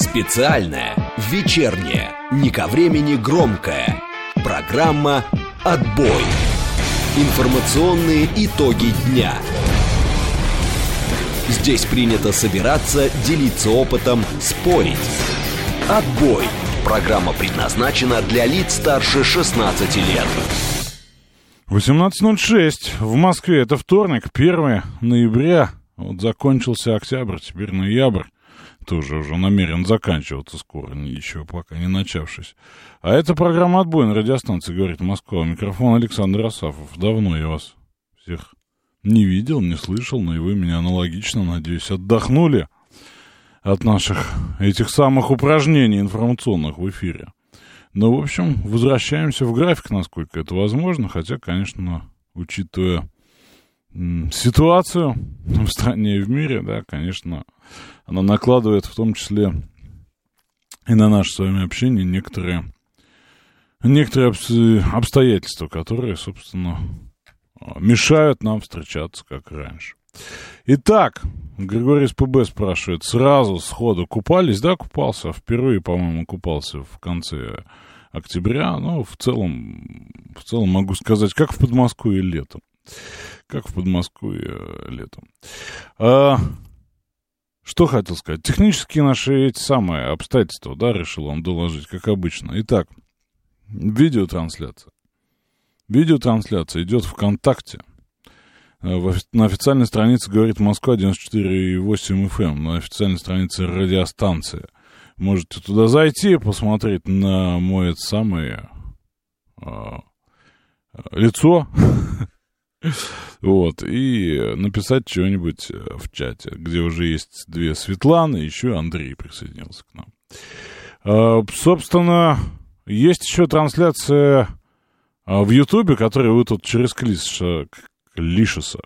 Специальная, вечерняя, не ко времени громкая программа «Отбой». Информационные итоги дня. Здесь принято собираться, делиться опытом, спорить. «Отбой». Программа предназначена для лиц старше 16 лет. 18:06 в Москве. Это вторник, 1 ноября. Вот закончился октябрь, теперь ноябрь. Тоже уже намерен заканчиваться скоро, ничего пока не начавшись. А это программа «Отбой» на радиостанции «Говорит Москва». Микрофон Александр Асафов. Давно я вас всех не видел, не слышал, но и вы меня аналогично, надеюсь, отдохнули от наших этих самых упражнений информационных в эфире. Ну, в общем, возвращаемся в график, насколько это возможно, хотя, конечно, учитывая ситуацию в стране и в мире, да, конечно, она накладывает в том числе и на наше с вами общение некоторые обстоятельства, которые, собственно, мешают нам встречаться, как раньше. Итак, Григорий СПБ спрашивает, сразу сходу купались? Да, купался, впервые, по-моему, купался в конце октября, но в целом могу сказать, как в Подмосковье летом. Как в Подмосковье летом. Что хотел сказать? Технические наши эти самые обстоятельства, да, решил вам доложить, как обычно. Итак, видеотрансляция. Видеотрансляция идет ВКонтакте. На официальной странице «Говорит Москва» 94,8 FM, на официальной странице радиостанции. Можете туда зайти, посмотреть на мое самое лицо, вот, и написать что-нибудь в чате, где уже есть две Светланы, еще Андрей присоединился к нам. Собственно, есть еще трансляция в Ютубе, которую вы тут через Клишеса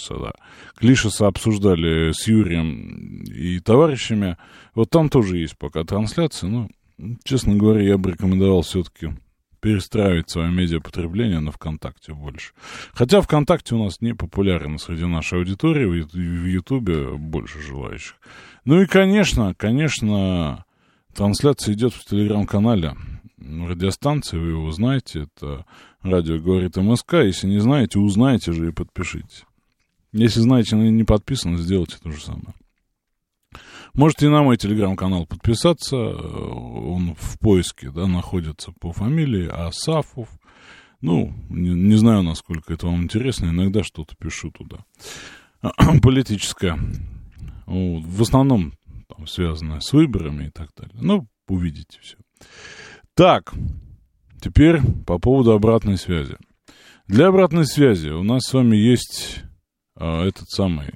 обсуждали с Юрием и товарищами. Вот там тоже есть пока трансляция, но, честно говоря, я бы рекомендовал все-таки перестраивать свое медиапотребление на ВКонтакте больше. Хотя ВКонтакте у нас не популярен среди нашей аудитории, в Ютубе больше желающих. Ну и, конечно, трансляция идет в телеграм-канале радиостанции, вы его знаете, это радио «Говорит МСК». Если не знаете, узнаете же и подпишитесь. Если знаете, но не подписаны, сделайте то же самое. Можете и на мой телеграм-канал подписаться, он в поиске, да, находится по фамилии Асафов. Ну, не знаю, насколько это вам интересно, иногда что-то пишу туда. Политическое. В основном там, связанное с выборами и так далее. Ну, увидите все. Так, теперь по поводу обратной связи. Для обратной связи у нас с вами есть этот самый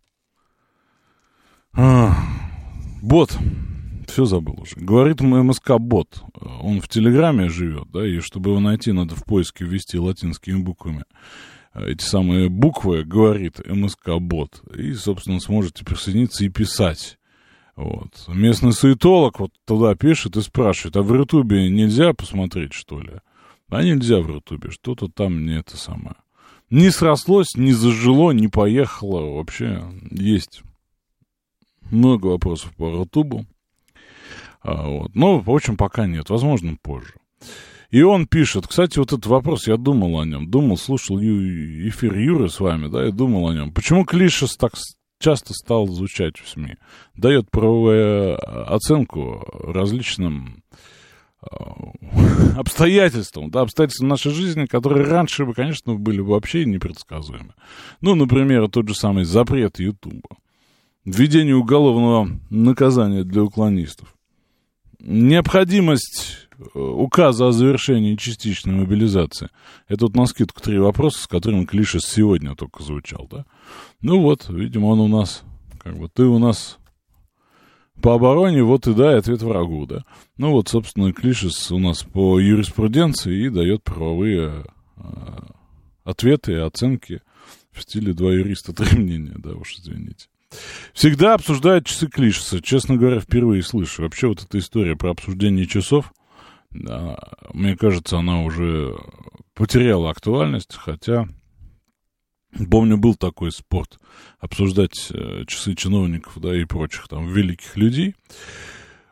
бот. Все забыл уже. Говорит МСК-бот. Он в Телеграме живет, да, и чтобы его найти, надо в поиске ввести латинскими буквами эти самые буквы, говорит МСК-бот. И, собственно, сможете присоединиться и писать. Вот. Местный суетолог вот туда пишет и спрашивает, а в Рутубе нельзя посмотреть, что ли? А нельзя в Рутубе, что-то там не это самое. Не срослось, не зажило, не поехало. Вообще есть много вопросов по Рутубу. Вот. Но, в общем, пока нет. Возможно, позже. И он пишет, кстати, вот этот вопрос, я думал о нем. Слушал эфир Юры с вами, да, и думал о нем. Почему Клишес так часто стал звучать в СМИ? Дает правовую оценку различным обстоятельствам, да, обстоятельствам нашей жизни, которые раньше бы, конечно, были вообще непредсказуемы. Ну, например, тот же самый запрет Ютуба, введение уголовного наказания для уклонистов, необходимость указа о завершении частичной мобилизации. Это вот на скидку 3 вопроса, с которыми Клишес сегодня только звучал, да. Ну вот, видимо, он у нас, как бы, ты у нас по обороне, вот и дай ответ врагу, да. Ну вот, собственно, Клишес у нас по юриспруденции и дает правовые ответы и оценки в стиле 2 юриста, 3 мнения, да, уж извините. Всегда обсуждают часы Клишеса, честно говоря, впервые слышу. Вообще вот эта история про обсуждение часов, да, мне кажется, она уже потеряла актуальность, хотя, помню, был такой спорт обсуждать часы чиновников, да, и прочих там великих людей.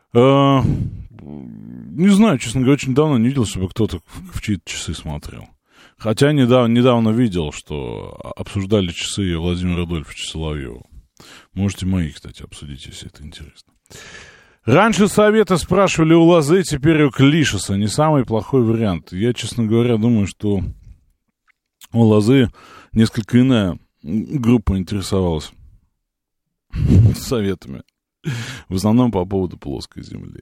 Не знаю, честно говоря, очень давно не видел, чтобы кто-то в чьи-то часы смотрел. Хотя недавно видел, что обсуждали часы Владимира Адольфовича Соловьева. Можете мои, кстати, обсудить, если это интересно. Раньше советы спрашивали у Лозы, теперь у Клишеса. Не самый плохой вариант. Я, честно говоря, думаю, что у Лозы несколько иная группа интересовалась советами. В основном по поводу плоской Земли.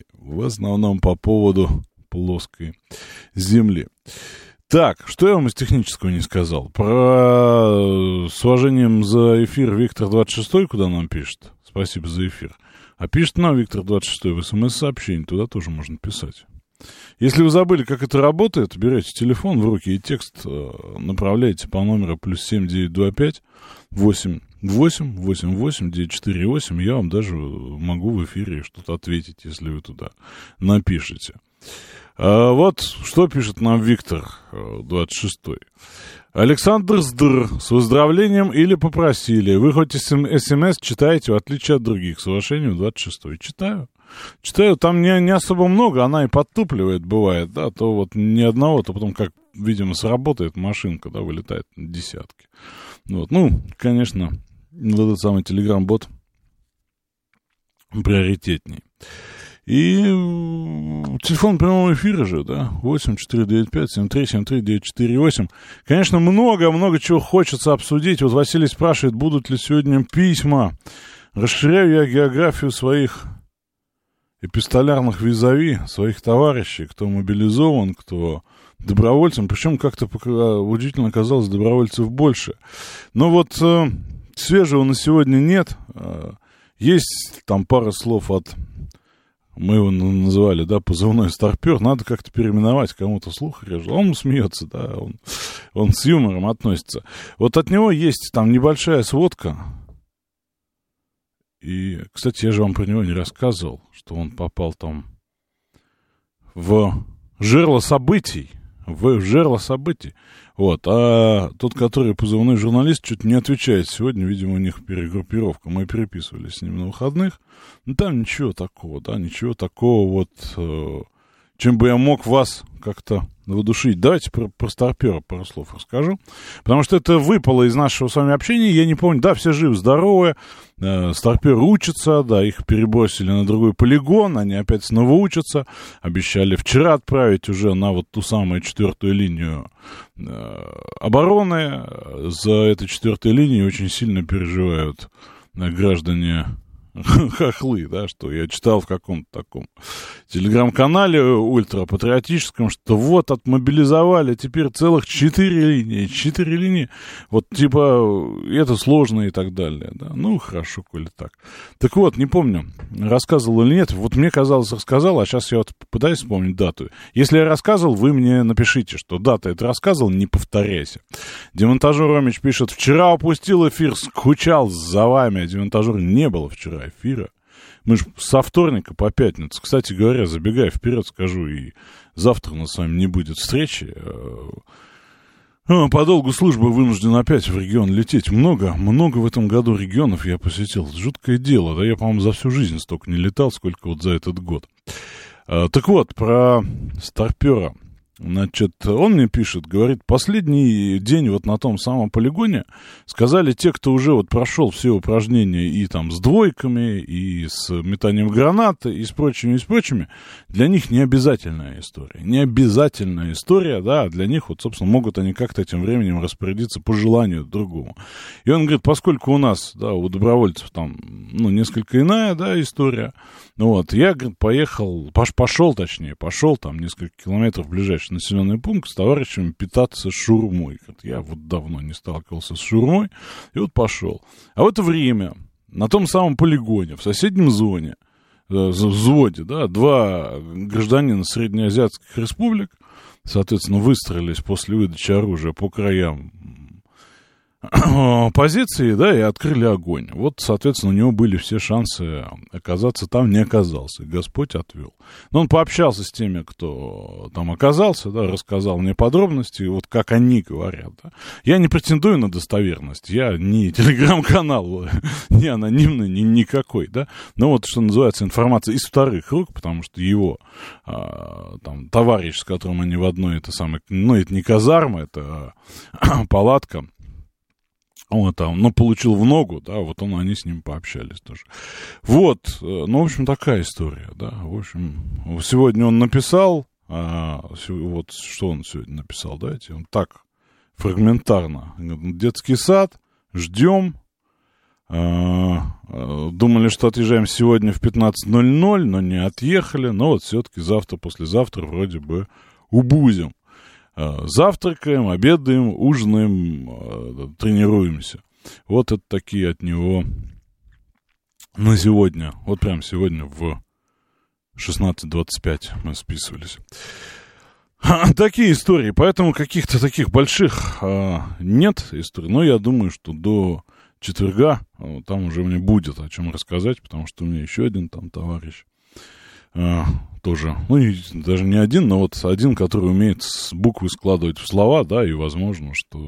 Так, что я вам из технического не сказал? С уважением за эфир Виктор 26, куда нам пишет. Спасибо за эфир. А пишет нам Виктор 26 в СМС-сообщении, туда тоже можно писать. Если вы забыли, как это работает, берете телефон в руки и текст направляете по номеру +7 925 88 88 948. Я вам даже могу в эфире что-то ответить, если вы туда напишете. Вот что пишет нам Виктор 26. Александр Сдр, с выздоровлением или попросили. Вы хоть СМС читаете, в отличие от других, с уважением 26. Читаю, там не особо много, она и подтупливает, бывает, да, то вот ни одного, то потом, как, видимо, сработает машинка, да, вылетает десятки. Вот, ну, конечно, этот самый Telegram-бот приоритетней. И телефон прямого эфира же, да, 8495-7373-948. Конечно, много чего хочется обсудить. Вот Василий спрашивает, будут ли сегодня письма. Расширяю я географию своих эпистолярных визави, своих товарищей, кто мобилизован, кто добровольцем. Причем как-то удивительно оказалось, добровольцев больше. Но вот свежего на сегодня нет. Есть там пара слов от... Мы его называли, да, позывной старпер. Надо как-то переименовать, кому-то слух режет. Он смеется, да, он с юмором относится. Вот от него есть там небольшая сводка. И, кстати, я же вам про него не рассказывал, что он попал там в жерло событий. Вот. А тот, который позывной журналист, что-то не отвечает сегодня. Видимо, у них перегруппировка. Мы переписывались с ним на выходных. Ну, там ничего такого, да, ничего такого вот, чем бы я мог вас как-то воодушевить. Давайте про старпера пару слов расскажу. Потому что это выпало из нашего с вами общения. Я не помню, да, все живы-здоровы. Старперы учатся, да, их перебросили на другой полигон. Они опять снова учатся. Обещали вчера отправить уже на вот ту самую 4-ю линию обороны. За этой 4-й линией очень сильно переживают граждане хохлы, да, что я читал в каком-то таком телеграм-канале ультрапатриотическом, что вот отмобилизовали теперь целых 4 линии, вот типа это сложно и так далее, да, ну хорошо, коли так. Так вот, не помню, рассказывал или нет, вот мне казалось, рассказал, а сейчас я вот пытаюсь вспомнить дату. Если я рассказывал, вы мне напишите, что дата это рассказывал, не повторяйся. Демонтажер Ромич пишет, вчера упустил эфир, скучал за вами, демонтажер не было вчера эфира. Мы же со вторника по пятницу. Кстати говоря, забегая вперед, скажу, и завтра у нас с вами не будет встречи. По долгу службы вынужден опять в регион лететь. Много в этом году регионов я посетил. Жуткое дело. Да я, по-моему, за всю жизнь столько не летал, сколько вот за этот год. Так вот, про старпера. Значит, он мне пишет, говорит, последний день вот на том самом полигоне сказали те, кто уже вот прошел все упражнения и там с двойками, и с метанием гранаты, и с прочими, для них не обязательная история, да, для них вот, собственно, могут они как-то этим временем распорядиться по желанию другому. И он говорит, поскольку у нас, да, у добровольцев там, ну, несколько иная, да, история, ну вот, я, говорит, пошел там несколько километров в ближайший населенный пункт с товарищами питаться шаурмой. Я вот давно не сталкивался с шаурмой, и вот пошел. А в это время на том самом полигоне, в соседнем взводе, да, 2 гражданина среднеазиатских республик, соответственно, выстроились после выдачи оружия по краям позиции, да, и открыли огонь. Вот, соответственно, у него были все шансы оказаться там, не оказался. Господь отвел. Но он пообщался с теми, кто там оказался, да, рассказал мне подробности, вот как они говорят. Да. Я не претендую на достоверность, я не телеграм-канал, не анонимный, никакой, да. Но вот, что называется, информация из вторых рук, потому что его там товарищ, с которым они в одной, это самое, ну, это не казарма, это палатка, он там, ну, получил в ногу, да, вот они с ним пообщались тоже. Вот, ну, в общем, такая история, да, в общем, сегодня он написал, вот что он сегодня написал, давайте, он так, фрагментарно, детский сад, ждем, думали, что отъезжаем сегодня в 15:00, но не отъехали, но вот все-таки завтра, послезавтра вроде бы убудем. Завтракаем, обедаем, ужинаем, тренируемся. Вот это такие от него на сегодня. Вот прям сегодня в 16:25 мы списывались. Такие истории. Поэтому каких-то таких больших нет историй. Но я думаю, что до четверга там уже мне будет о чем рассказать, потому что у меня еще один там товарищ тоже, ну, даже не один, но вот один, который умеет буквы складывать в слова, да, и, возможно,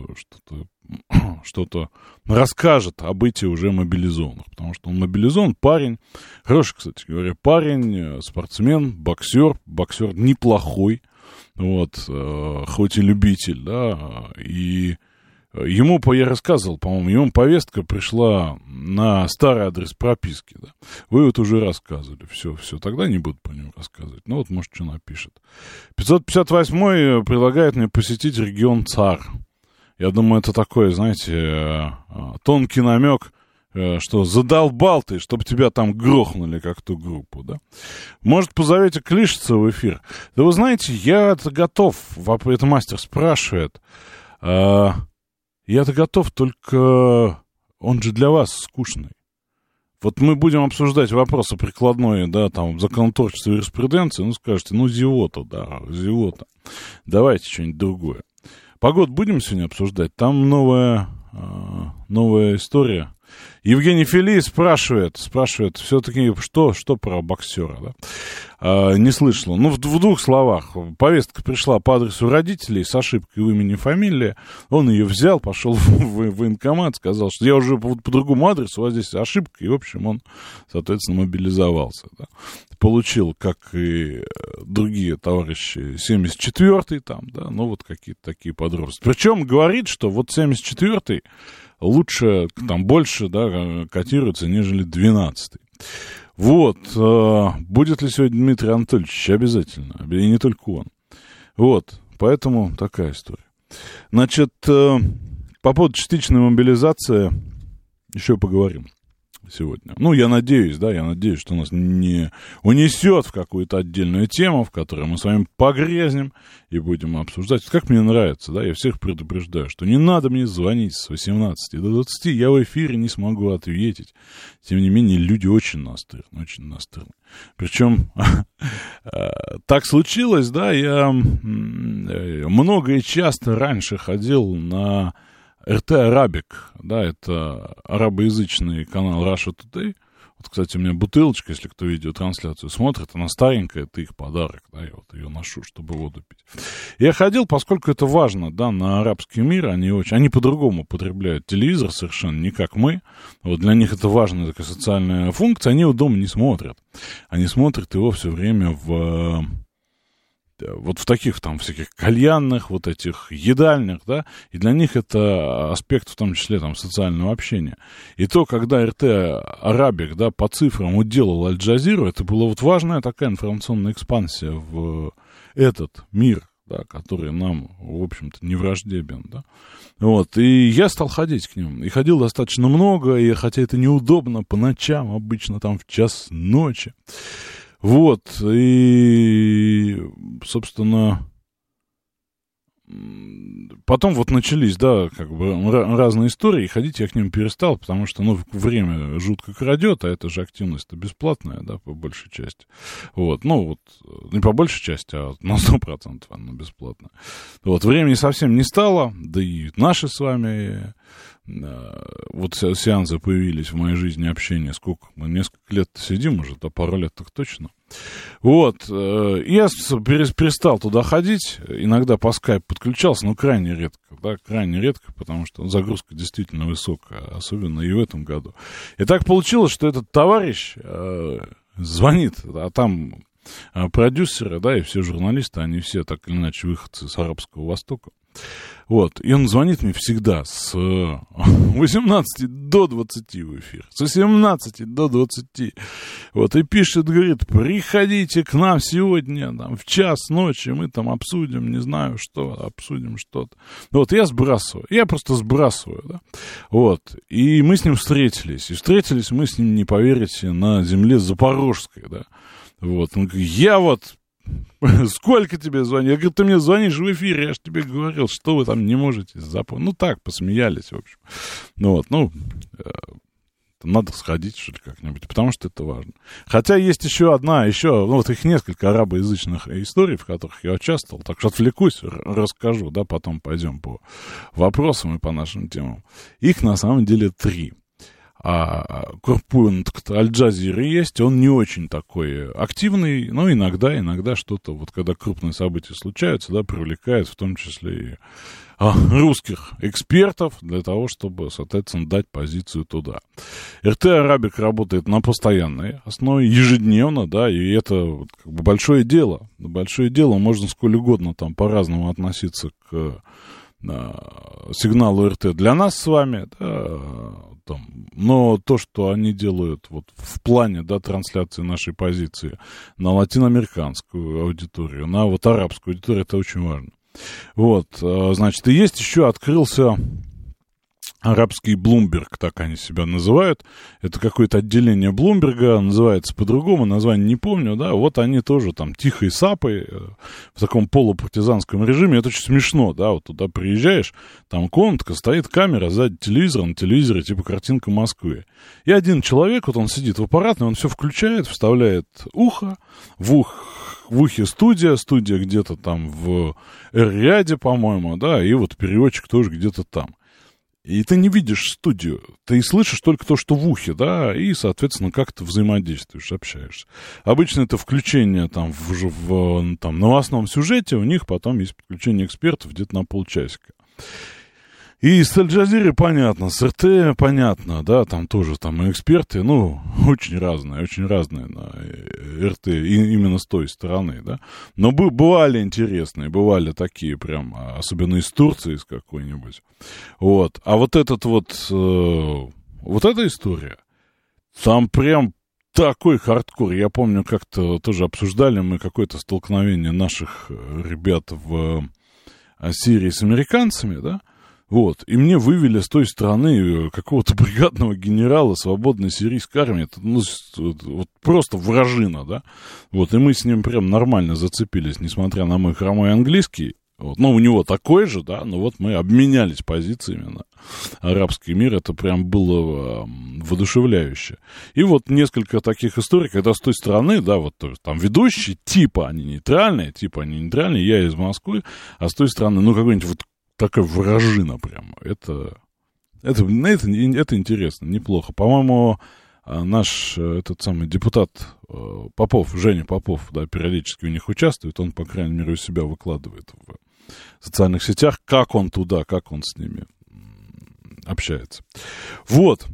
что-то расскажет о бытии уже мобилизованных, потому что он мобилизован, парень, хороший, кстати говоря, парень, спортсмен, боксер неплохой, вот, хоть и любитель, да, и ему, я рассказывал, по-моему, ему повестка пришла на старый адрес прописки, да. Вы вот уже рассказывали, все, тогда не буду про него рассказывать, ну вот, может, что напишет. 558-й предлагает мне посетить регион ЦАР. Я думаю, это такой, знаете, тонкий намек, что задолбал ты, чтобы тебя там грохнули, как ту группу, да. Может, позовете Клишеца в эфир? Да вы знаете, я-то готов, это мастер спрашивает, я-то готов, только он же для вас скучный. Вот мы будем обсуждать вопросы прикладной, да, там, законотворчества и юриспруденции, ну, скажете, ну, зевота. Давайте что-нибудь другое. Погоду будем сегодня обсуждать? Там новая история. Евгений Фили спрашивает все-таки, что про боксера, да? Не слышал. Ну, в двух словах. Повестка пришла по адресу родителей с ошибкой в имени и фамилии. Он ее взял, пошел в военкомат, сказал, что я уже по другому адресу, у вас здесь ошибка. И, в общем, он, соответственно, мобилизовался. Да? Получил, как и другие товарищи, 74-й там, да, ну, вот какие-то такие подробности. Причем говорит, что вот 74-й лучше, там, больше, да, котируется, нежели 12-й. Вот, будет ли сегодня Дмитрий Анатольевич? Обязательно, и не только он. Вот, поэтому такая история. Значит, по поводу частичной мобилизации еще поговорим сегодня. Ну, я надеюсь, что нас не унесет в какую-то отдельную тему, в которой мы с вами погрязнем и будем обсуждать. Как мне нравится, да, я всех предупреждаю, что не надо мне звонить с 18 до 20, я в эфире не смогу ответить. Тем не менее, люди очень настырны. Причем так случилось, да, я много и часто раньше ходил на РТ Арабик, да, это арабоязычный канал Russia Today. Вот, кстати, у меня бутылочка, если кто видеотрансляцию смотрит, она старенькая, это их подарок, да, я вот ее ношу, чтобы воду пить. Я ходил, поскольку это важно, да, на арабский мир, они по-другому потребляют телевизор совершенно, не как мы, вот для них это важная такая социальная функция, они его дома не смотрят, они смотрят его все время вот в таких там всяких кальянных, вот этих едальных, да, и для них это аспект, в том числе, там, социального общения. И то, когда РТ Арабик, да, по цифрам уделал Аль-Джазиру, это была вот важная такая информационная экспансия в этот мир, да, который нам, в общем-то, не враждебен, да. Вот, и я стал ходить к ним, и ходил достаточно много, и хотя это неудобно, по ночам, обычно там в час ночи. Вот, и, собственно, потом вот начались, да, как бы разные истории, и ходить я к ним перестал, потому что, ну, время жутко крадет, а это же активность-то бесплатная, да, по большей части. Вот, ну, вот, не по большей части, а на 100% она бесплатная. Вот, времени совсем не стало, да и наши с вами вот сеансы появились в моей жизни, общения, сколько мы несколько лет сидим уже, да, пару лет так точно. Вот, я перестал туда ходить, иногда по скайпу подключался, но крайне редко, потому что загрузка действительно высокая, особенно и в этом году. И так получилось, что этот товарищ звонит, а там продюсеры, да, и все журналисты, они все так или иначе выходцы с Арабского Востока. Вот, и он звонит мне всегда с 18 до 20 в эфир, с 18 до 20, вот, и пишет, говорит, приходите к нам сегодня, там, в час ночи, мы там обсудим, не знаю что, обсудим что-то. Вот, я просто сбрасываю, да, вот, и мы с ним встретились мы с ним, не поверите, на земле Запорожской, да, вот, он говорит, я вот... Сколько тебе звоню? Я говорю, ты мне звонишь в эфире, я же тебе говорил, что вы там не можете запомнить. Ну, так, посмеялись, в общем. Надо сходить, что ли, как-нибудь, потому что это важно. Хотя есть еще, вот их несколько арабоязычных историй, в которых я участвовал, так что отвлекусь, расскажу, да, потом пойдем по вопросам и по нашим темам. Их, на самом деле, 3. Корреспондент Аль-Джазиры есть, он не очень такой активный, но иногда что-то, вот когда крупные события случаются, да, привлекает в том числе и русских экспертов для того, чтобы, соответственно, дать позицию туда. РТ Арабик работает на постоянной основе, ежедневно, да, и это как бы большое дело, можно сколь угодно там по-разному относиться к сигналу РТ для нас с вами, да, там, но то, что они делают вот в плане, да, трансляции нашей позиции на латиноамериканскую аудиторию, на вот арабскую аудиторию, это очень важно. Вот, значит, и есть еще, открылся арабский Bloomberg, так они себя называют. Это какое-то отделение Блумберга, называется по-другому, название не помню, да. Вот они тоже там тихой сапой в таком полупартизанском режиме. Это очень смешно, да. Вот туда приезжаешь, там комнатка, стоит камера, сзади телевизор, на телевизоре типа картинка Москвы. И один человек, вот он сидит в аппаратной, он все включает, вставляет ухо, в ухе студия где-то там в Эр-Рияде, по-моему, да, и вот переводчик тоже где-то там. И ты не видишь студию, ты слышишь только то, что в ухе, да, и, соответственно, как ты взаимодействуешь, общаешься. Обычно это включение там в новостном сюжете, у них потом есть подключение экспертов где-то на полчасика. И с Аль-Джазирой понятно, с РТ понятно, да, там тоже там эксперты, ну, очень разные на РТ, именно с той стороны, да. Но бывали интересные, бывали такие прям, особенно из Турции, из какой-нибудь. Вот, а вот эта история, там прям такой хардкор. Я помню, как-то тоже обсуждали мы какое-то столкновение наших ребят в Сирии с американцами, да. Вот, и мне вывели с той стороны какого-то бригадного генерала свободной сирийской армии. Это, ну, вот просто вражина, да. Вот, и мы с ним прям нормально зацепились, несмотря на мой хромой английский. Вот, ну, у него такой же, да, но вот мы обменялись позициями на арабский мир. Это прям было воодушевляюще. И вот несколько таких историй, когда с той стороны, да, вот там ведущие, типа они нейтральные, я из Москвы, а с той стороны, ну, какой-нибудь вот такая вражина прям. Это интересно, неплохо. По-моему, наш этот самый депутат Попов, Женя Попов, да, периодически у них участвует. Он, по крайней мере, у себя выкладывает в социальных сетях, как он с ними общается. Вот.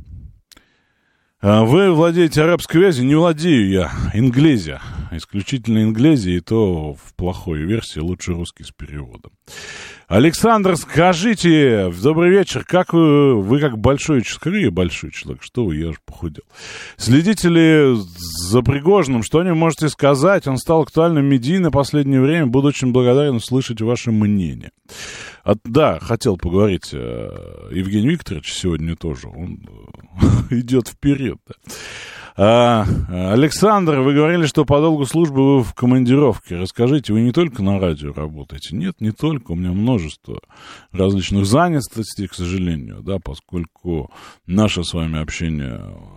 Вы владеете арабской вязью? Не владею я. Инглезия. Исключительно инглезия, и то в плохой версии, лучше русский с переводом. Александр, скажите, добрый вечер, как вы как большой человек, что вы, я же похудел. Следите ли за Пригожиным, что не можете сказать? Он стал актуальным медийно в последнее время, буду очень благодарен услышать ваше мнение. Да, хотел поговорить Евгений Викторович сегодня тоже, он идет вперед. Александр, вы говорили, что по долгу службы вы в командировке. Расскажите, вы не только на радио работаете? Нет, не только. У меня множество различных занятостей, к сожалению, да, поскольку наше с вами общение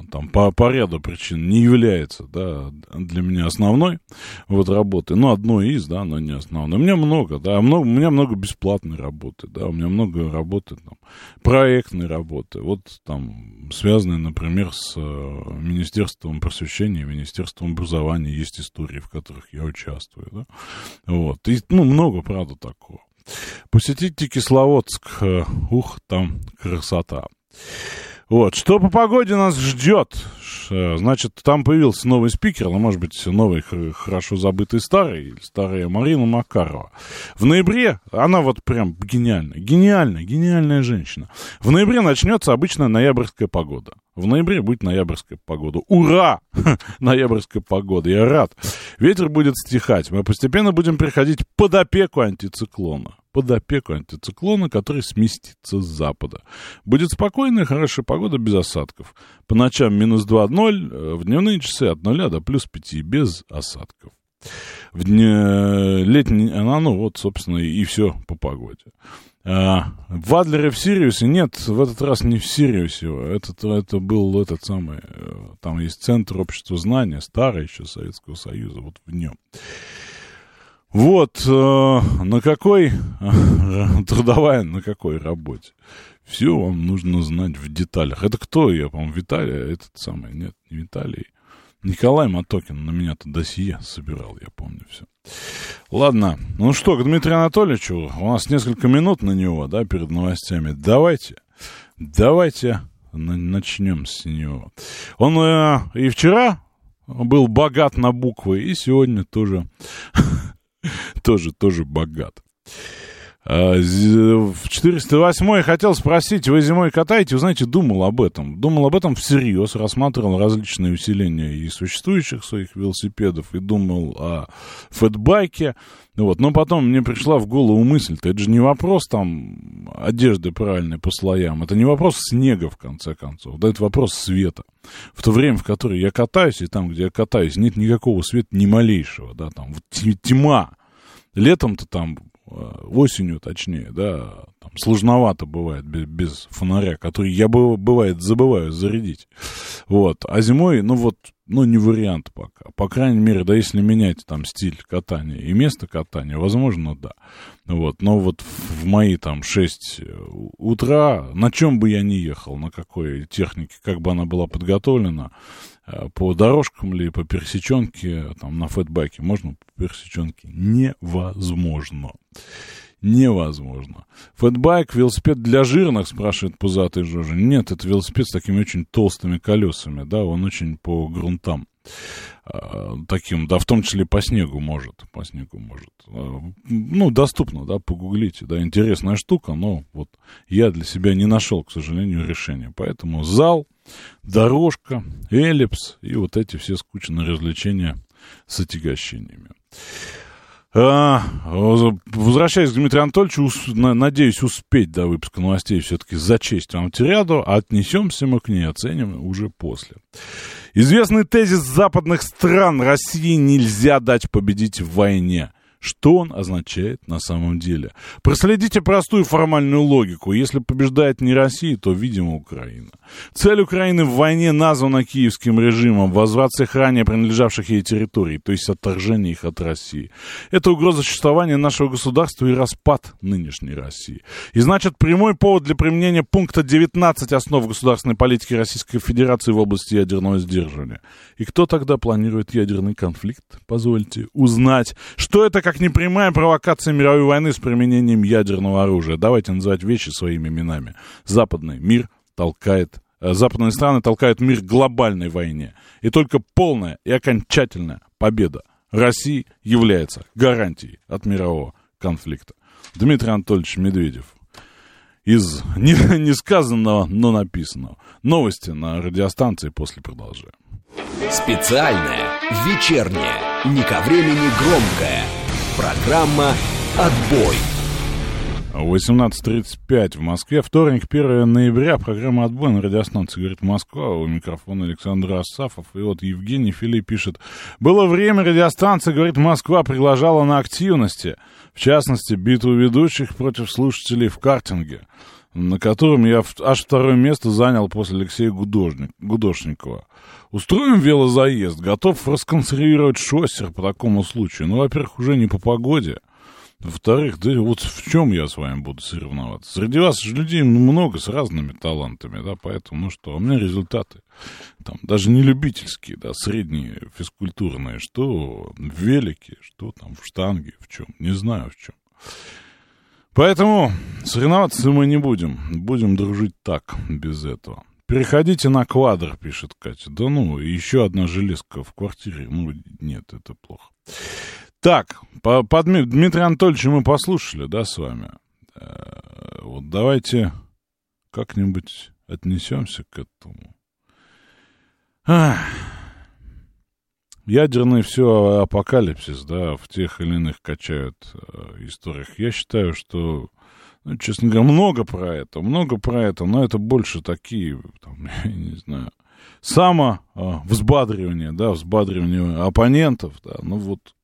там по ряду причин не является, да, для меня основной вот работы, ну, одной из, да, но не основной. У меня много, да, у меня много бесплатной работы, да, у меня много работы, там, проектной работы, вот там, связанной, например, с Министерством просвещения, Министерством образования, есть истории, в которых я участвую, да, вот, и, ну, много, правда, такого. Посетите Кисловодск, там красота. Вот, что по погоде нас ждет? Значит, там появился новый спикер, но, может быть, новый, хорошо забытый старый, старая Марина Макарова. В ноябре, она вот прям гениальная женщина. В ноябре начнется обычная ноябрьская погода. В ноябре будет ноябрьская погода. Ура! Ноябрьская погода, я рад. Ветер будет стихать. Мы постепенно будем переходить под опеку антициклона. Который сместится с запада. Будет спокойная, хорошая погода без осадков. По ночам минус 2-0, в дневные часы от 0 до плюс 5 без осадков. В летний, ну вот, собственно, и все по погоде. В Адлере в Сириусе, нет, в этот раз не в Сириусе, это был этот самый, там есть Центр общества знания, старый еще Советского Союза, вот в нем. Вот, на какой трудовая, на какой работе. Все вам нужно знать в деталях. Это кто? Я, по-моему, Виталий, этот самый, нет, не Виталий. Николай Матокин на меня-то досье собирал, я помню все. Ладно, ну что, к Дмитрию Анатольевичу, у нас несколько минут на него, да, перед новостями. Давайте начнем с него. Он и вчера был богат на буквы, и сегодня тоже богат. В 408-й хотел спросить, вы зимой катаете? Вы знаете, думал об этом всерьез, рассматривал различные усиления и существующих своих велосипедов, и думал о фэтбайке. Вот. Но потом мне пришла в голову мысль-то, это же не вопрос там одежды правильной по слоям, это не вопрос снега, в конце концов, да, это вопрос света. В то время, в которое я катаюсь, и там, где я катаюсь, нет никакого света, ни малейшего, да, там вот тьма. Летом-то там, осенью точнее, да, там сложновато бывает без фонаря, который я, бывает, забываю зарядить. Вот. А зимой, не вариант пока. По крайней мере, да, если менять там стиль катания и место катания, возможно, да. Вот. Но вот в мои там 6 утра, на чем бы я ни ехал, на какой технике, как бы она была подготовлена, по дорожкам ли, по пересеченке, там, на фэтбайке, можно по пересеченке? Невозможно. Фэтбайк, велосипед для жирных, спрашивает пузатый Жожа. Нет, это велосипед с такими очень толстыми колесами, да, он очень по грунтам. Таким, да, в том числе по снегу может. Ну, доступно, да, погуглите, да, интересная штука, но вот я для себя не нашел, к сожалению, решения. Поэтому зал, дорожка, эллипс и вот эти все скучные развлечения с отягощениями. Возвращаясь к Дмитрию Анатольевичу, надеюсь успеть до выпуска новостей все-таки зачесть вам тираду, а отнесемся мы к ней, оценим уже после. Известный тезис западных стран: России нельзя дать победить в войне. Что он означает на самом деле? Проследите простую формальную логику. Если побеждает не Россия, то, видимо, Украина. Цель Украины в войне названа киевским режимом: возврат всех ранее принадлежавших ей территорий, то есть отторжение их от России. Это угроза существования нашего государства и распад нынешней России. И значит, прямой повод для применения пункта 19 основ государственной политики Российской Федерации в области ядерного сдерживания. И кто тогда планирует ядерный конфликт? Позвольте узнать, что это как непрямая провокация мировой войны с применением ядерного оружия. Давайте называть вещи своими именами. Западные страны толкают мир к глобальной войне. И только полная и окончательная победа России является гарантией от мирового конфликта. Дмитрий Анатольевич Медведев. Из несказанного, но написанного. Новости на радиостанции, после продолжения. Специальная, вечерняя, не ко времени громкая. Программа «Отбой». 18:35 в Москве. Вторник, 1 ноября. Программа «Отбой» на радиостанции «Говорит Москва». У микрофона Александр Асафов. И вот Евгений Филипп пишет: было время, радиостанция «Говорит Москва» приглашала на активности. В частности, битву ведущих против слушателей в картинге. на котором я аж второе место занял после Алексея Гудошникова. Устроим велозаезд, готов расконсервировать шоссер по такому случаю. Ну, во-первых, уже не по погоде. Во-вторых, да вот в чем я с вами буду соревноваться? Среди вас же людей много с разными талантами, да, поэтому, ну что, у меня результаты там даже не любительские, да, средние, физкультурные, что в велике, что там в штанге, в чем, не знаю в чем. Поэтому соревноваться мы не будем, будем дружить так, без этого. Переходите на квадр, пишет Катя. Да ну, еще одна железка в квартире, ну, нет, это плохо. Так, Дмитрия Анатольевича мы послушали, да, с вами. Вот давайте как-нибудь отнесемся к этому. Ядерный все апокалипсис, да, в тех или иных качают историях. Я считаю, что, ну, честно говоря, много про это, но это больше такие, там, я не знаю, взбадривание, да, взбадривание оппонентов, да, ну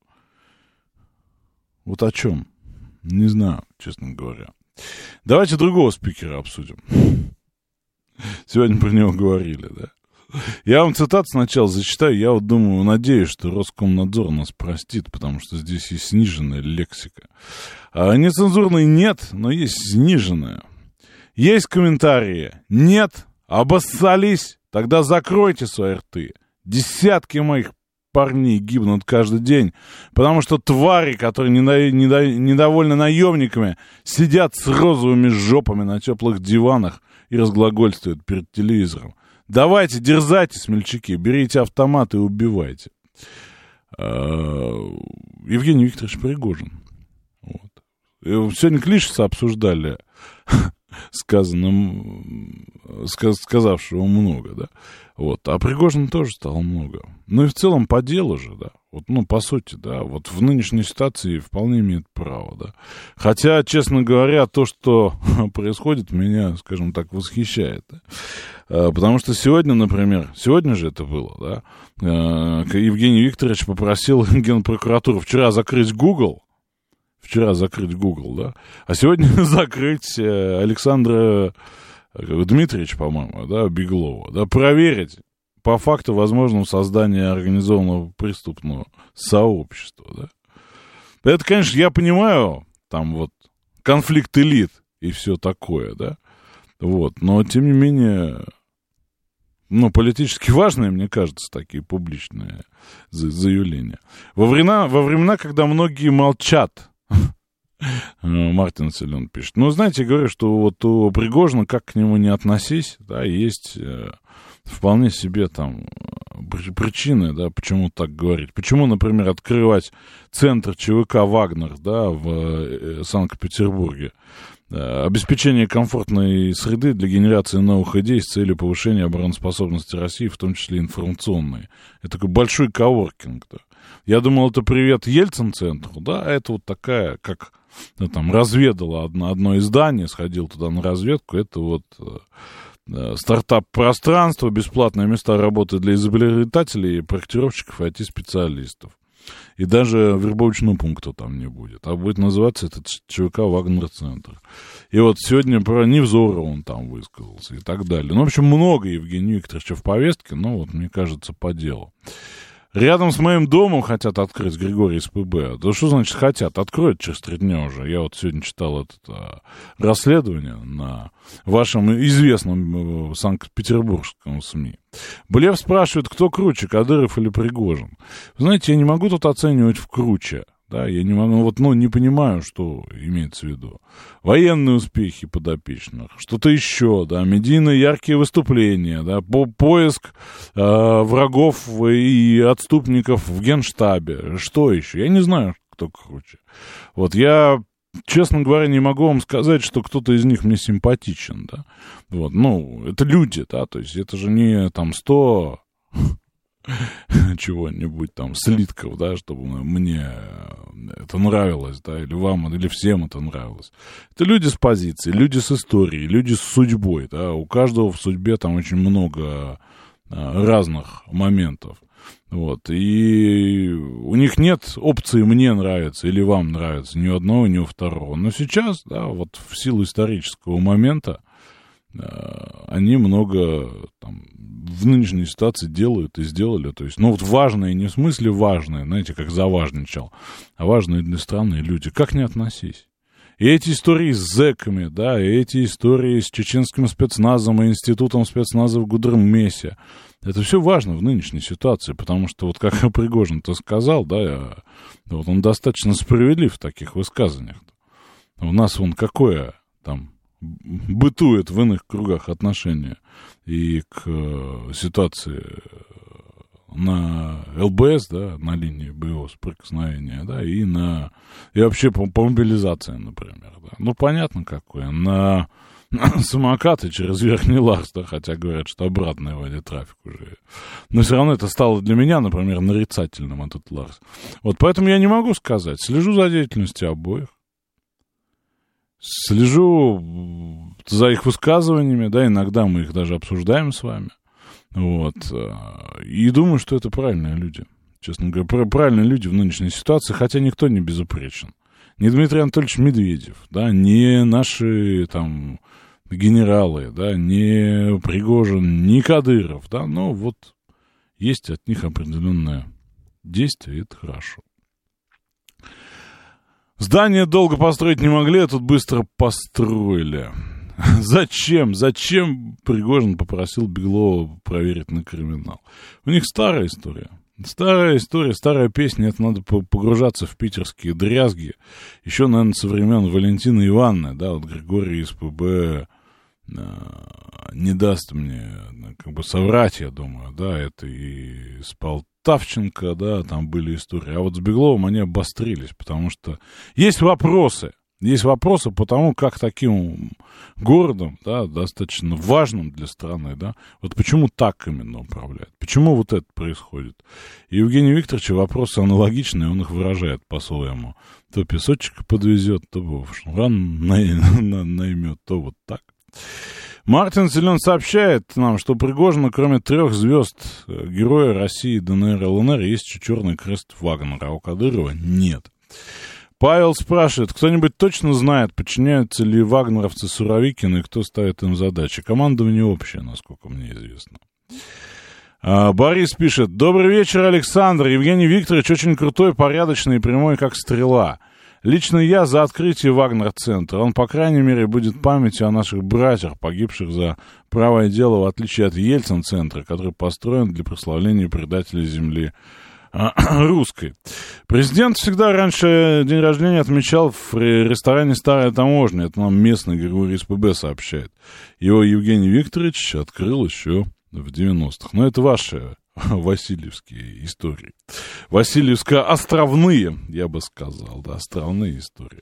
вот о чем? Не знаю, честно говоря. Давайте другого спикера обсудим. Сегодня про него говорили, да. Я вам цитату сначала зачитаю. Я вот думаю, надеюсь, что Роскомнадзор нас простит, потому что здесь есть сниженная лексика. А нецензурной нет, но есть сниженная. Есть комментарии? Нет. Обоссались? Тогда закройте свои рты. Десятки моих парней гибнут каждый день, потому что твари, которые недовольны наемниками, сидят с розовыми жопами на теплых диванах и разглагольствуют перед телевизором. Давайте, дерзайте, смельчаки, берите автомат и убивайте. Евгений Викторович Пригожин. Вот. Сегодня Клишеса обсуждали, сказавшего много, да. Вот. А Пригожин тоже стало много. Ну и в целом по делу же, да. Вот, ну, по сути, да. Вот в нынешней ситуации вполне имеет право, да. Хотя, честно говоря, то, что происходит, меня, скажем так, восхищает, да? Потому что сегодня, например, сегодня же это было, да, Евгений Викторович попросил Генпрокуратуру вчера закрыть Google, да, а сегодня закрыть Александра Дмитриевича, по-моему, да, Беглова, да, проверить по факту возможного создания организованного преступного сообщества, да. Это, конечно, я понимаю, там вот конфликт элит и все такое, да, вот, но, тем не менее, ну, политически важные, мне кажется, такие публичные заявления. Во времена, когда многие молчат, Мартин Селен пишет. Ну, знаете, я говорю, что вот у Пригожина, как к нему не относись, да, есть вполне себе там причины, да, почему так говорить. Почему, например, открывать центр ЧВК «Вагнер», да, в Санкт-Петербурге. Обеспечение комфортной среды для генерации новых идей с целью повышения обороноспособности России, в том числе информационной. Это такой большой коворкинг, да. Я думал, это привет Ельцин-центру, да, а это вот такая, как, ну, там, разведало одно издание, сходил туда на разведку, это вот стартап-пространство, бесплатные места работы для изобретателей, проектировщиков и IT-специалистов. И даже вербовочного пункта там не будет. А будет называться этот ЧВК «Вагнер-центр». И вот сегодня про Невзорова он там высказался и так далее. Ну, в общем, много Евгения Викторовича в повестке, но вот, мне кажется, по делу. Рядом с моим домом хотят открыть, Григорий из ПБ. Да что значит хотят? Откроют через 3 дня уже. Я вот сегодня читал это расследование на вашем известном санкт-петербургском СМИ. Блев спрашивает, кто круче, Кадыров или Пригожин. Вы знаете, я не могу тут оценивать в круче. Да, я не могу, вот, ну, не понимаю, что имеется в виду. Военные успехи подопечных, что-то еще, да, медийные яркие выступления, да, поиск врагов и отступников в Генштабе. Что еще? Я не знаю, кто круче. Вот я, честно говоря, не могу вам сказать, что кто-то из них мне симпатичен, да. Вот, ну, это люди, да, то есть это же не там 100... чего-нибудь там, слитков, да, чтобы мне это нравилось, да, или вам, или всем это нравилось. Это люди с позицией, люди с историей, люди с судьбой, да, у каждого в судьбе там очень много разных моментов. Вот, и у них нет опции «мне нравится» или «вам нравится», ни у одного, ни у второго. Но сейчас, да, вот в силу исторического момента, они много там, в нынешней ситуации делают и сделали. То есть, ну, вот важные, не в смысле важные, знаете, как заважничал, а важные для страны люди. Как не относись? И эти истории с зэками, да, и эти истории с чеченским спецназом и институтом спецназа в Гудермесе, это все важно в нынешней ситуации, потому что, вот как Пригожин-то сказал, да, вот он достаточно справедлив в таких высказываниях. У нас вон какое там бытует в иных кругах отношение и к ситуации на ЛБС, да, на линии боевого соприкосновения, да, и вообще по мобилизации, например, да. Ну, понятно, какое. На самокаты через Верхний Ларс, да, хотя говорят, что обратный вроде трафик уже. Но все равно это стало для меня, например, нарицательным, этот Ларс. Вот поэтому я не могу сказать. Слежу за деятельностью обоих. Слежу за их высказываниями, да, иногда мы их даже обсуждаем с вами. Вот. И думаю, что это правильные люди. Честно говоря, правильные люди в нынешней ситуации, хотя никто не безупречен. Ни Дмитрий Анатольевич Медведев, да, ни наши там генералы, да, ни Пригожин, ни Кадыров, да, но вот есть от них определенное действие, и это хорошо. Здание долго построить не могли, а тут быстро построили. Зачем Пригожин попросил Беглова проверить на криминал? У них старая история. Старая песня, это надо погружаться в питерские дрязги. Еще, наверное, со времен Валентины Ивановны, да, вот Григорий из ПБ не даст мне как бы соврать, я думаю, да, это и с Полтавченко, да, там были истории. А вот с Бегловым они обострились, потому что есть вопросы по тому, как таким городом, да, достаточно важным для страны, да, вот почему так именно управляют, почему вот это происходит. И Евгению Викторовичу вопросы аналогичные, он их выражает по-своему. То песочек подвезет, то шнуран наймет, то вот так. Мартин Зелен сообщает нам, что у Пригожина, кроме 3 звезд Героя России, ДНР, ЛНР, есть еще черный крест Вагнера, а у Кадырова нет. Павел спрашивает, кто-нибудь точно знает, подчиняются ли вагнеровцы Суровикину и кто ставит им задачи? Командование общее, насколько мне известно. Борис пишет, добрый вечер, Александр. Евгений Викторович очень крутой, порядочный и прямой, как стрела. Лично я за открытие Вагнер-центра. Он, по крайней мере, будет памятью о наших братьях, погибших за правое дело, в отличие от Ельцин-центра, который построен для прославления предателей земли русской. Президент всегда раньше день рождения отмечал в ресторане «Старая таможня». Это нам местный Григорий из ПБ сообщает. Его Евгений Викторович открыл еще в 90-х. Но это ваши васильевские истории. Васильевско-островные, я бы сказал, да, островные истории.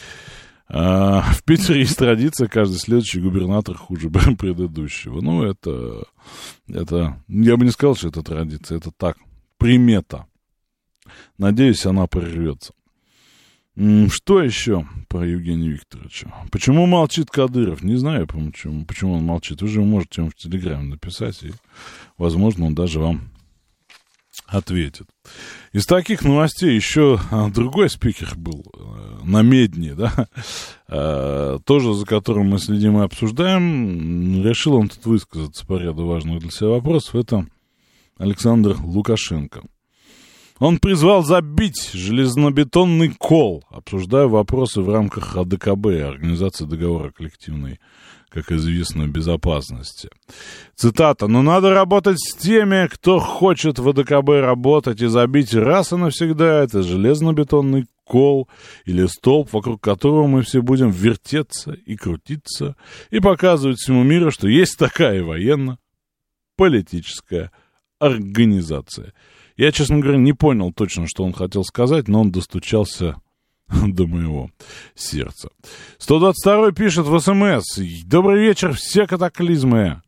В Питере есть традиция, каждый следующий губернатор хуже предыдущего. Ну, это, я бы не сказал, что это традиция, это так, примета. Надеюсь, она прорвется. Что еще про Евгения Викторовича? Почему молчит Кадыров? Не знаю, почему он молчит. Вы же можете ему в Телеграме написать, и, возможно, он даже вам ответит. Из таких новостей еще другой спикер был на Медне, да, тоже за которым мы следим и обсуждаем. Решил он тут высказаться по ряду важных для себя вопросов. Это Александр Лукашенко. Он призвал забить железнобетонный кол, обсуждая вопросы в рамках АДКБ, Организации договора коллективной, как известно, безопасности. Цитата. «Но надо работать с теми, кто хочет в АДКБ работать, и забить раз и навсегда это железнобетонный кол или столб, вокруг которого мы все будем вертеться и крутиться, и показывать всему миру, что есть такая военно-политическая организация». Я, честно говоря, не понял точно, что он хотел сказать, но он достучался до моего сердца. 122-й пишет в СМС. Добрый вечер, все катаклизмы.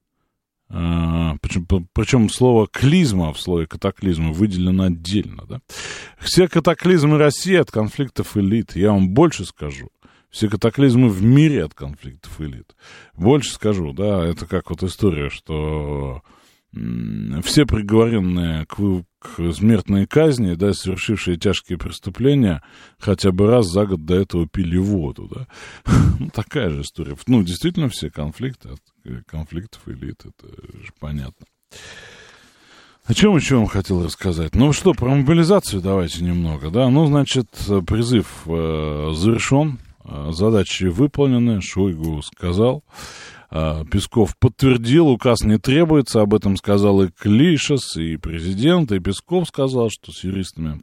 Причем слово «клизма» в слове «катаклизмы» выделено отдельно. Да? Все катаклизмы России от конфликтов элит. Я вам больше скажу. Все катаклизмы в мире от конфликтов элит. Больше скажу, да, это как вот история, что все приговоренные к смертной казни, да, совершившие тяжкие преступления, хотя бы раз за год до этого пили воду, да. Ну, такая же история. Ну, действительно, все конфликты, от конфликтов элит, это же понятно. О чем еще вам хотел рассказать? Ну что, про мобилизацию давайте немного, да. Ну, значит, призыв завершен, задачи выполнены, Шойгу сказал, Песков подтвердил, указ не требуется, об этом сказал и Клишес, и президент, и Песков сказал, что с юристами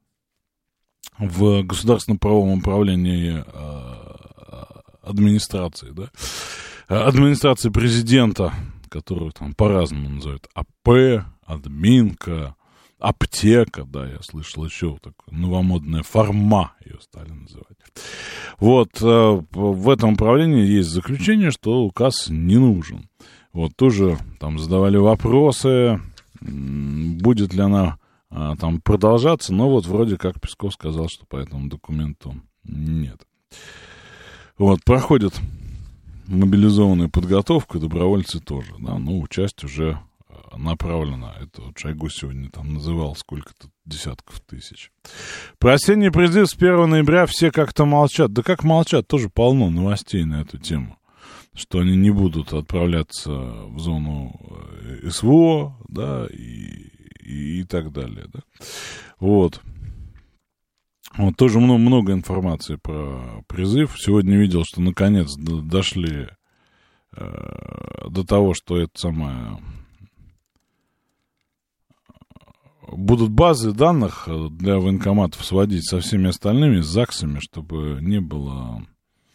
в государственном правовом управлении администрации, да, администрации президента, которую там по-разному называют, АП, админка, аптека, да, я слышал еще такое новомодное форма, ее стали называть. Вот, в этом управлении есть заключение, что указ не нужен. Вот, тоже там задавали вопросы, будет ли она там продолжаться, но вот вроде как Песков сказал, что по этому документу нет. Вот, проходит мобилизованную подготовку, добровольцы тоже, да, ну, часть уже направлена. Это вот Шойгу сегодня там называл сколько-то десятков тысяч. Про осенний призыв с 1 ноября все как-то молчат. Да как молчат? Тоже полно новостей на эту тему. Что они не будут отправляться в зону СВО, да, и так далее, да. Вот. Вот тоже много информации про призыв. Сегодня видел, что наконец дошли до того, что это самое... Будут базы данных для военкоматов сводить со всеми остальными, с ЗАГСами, чтобы не было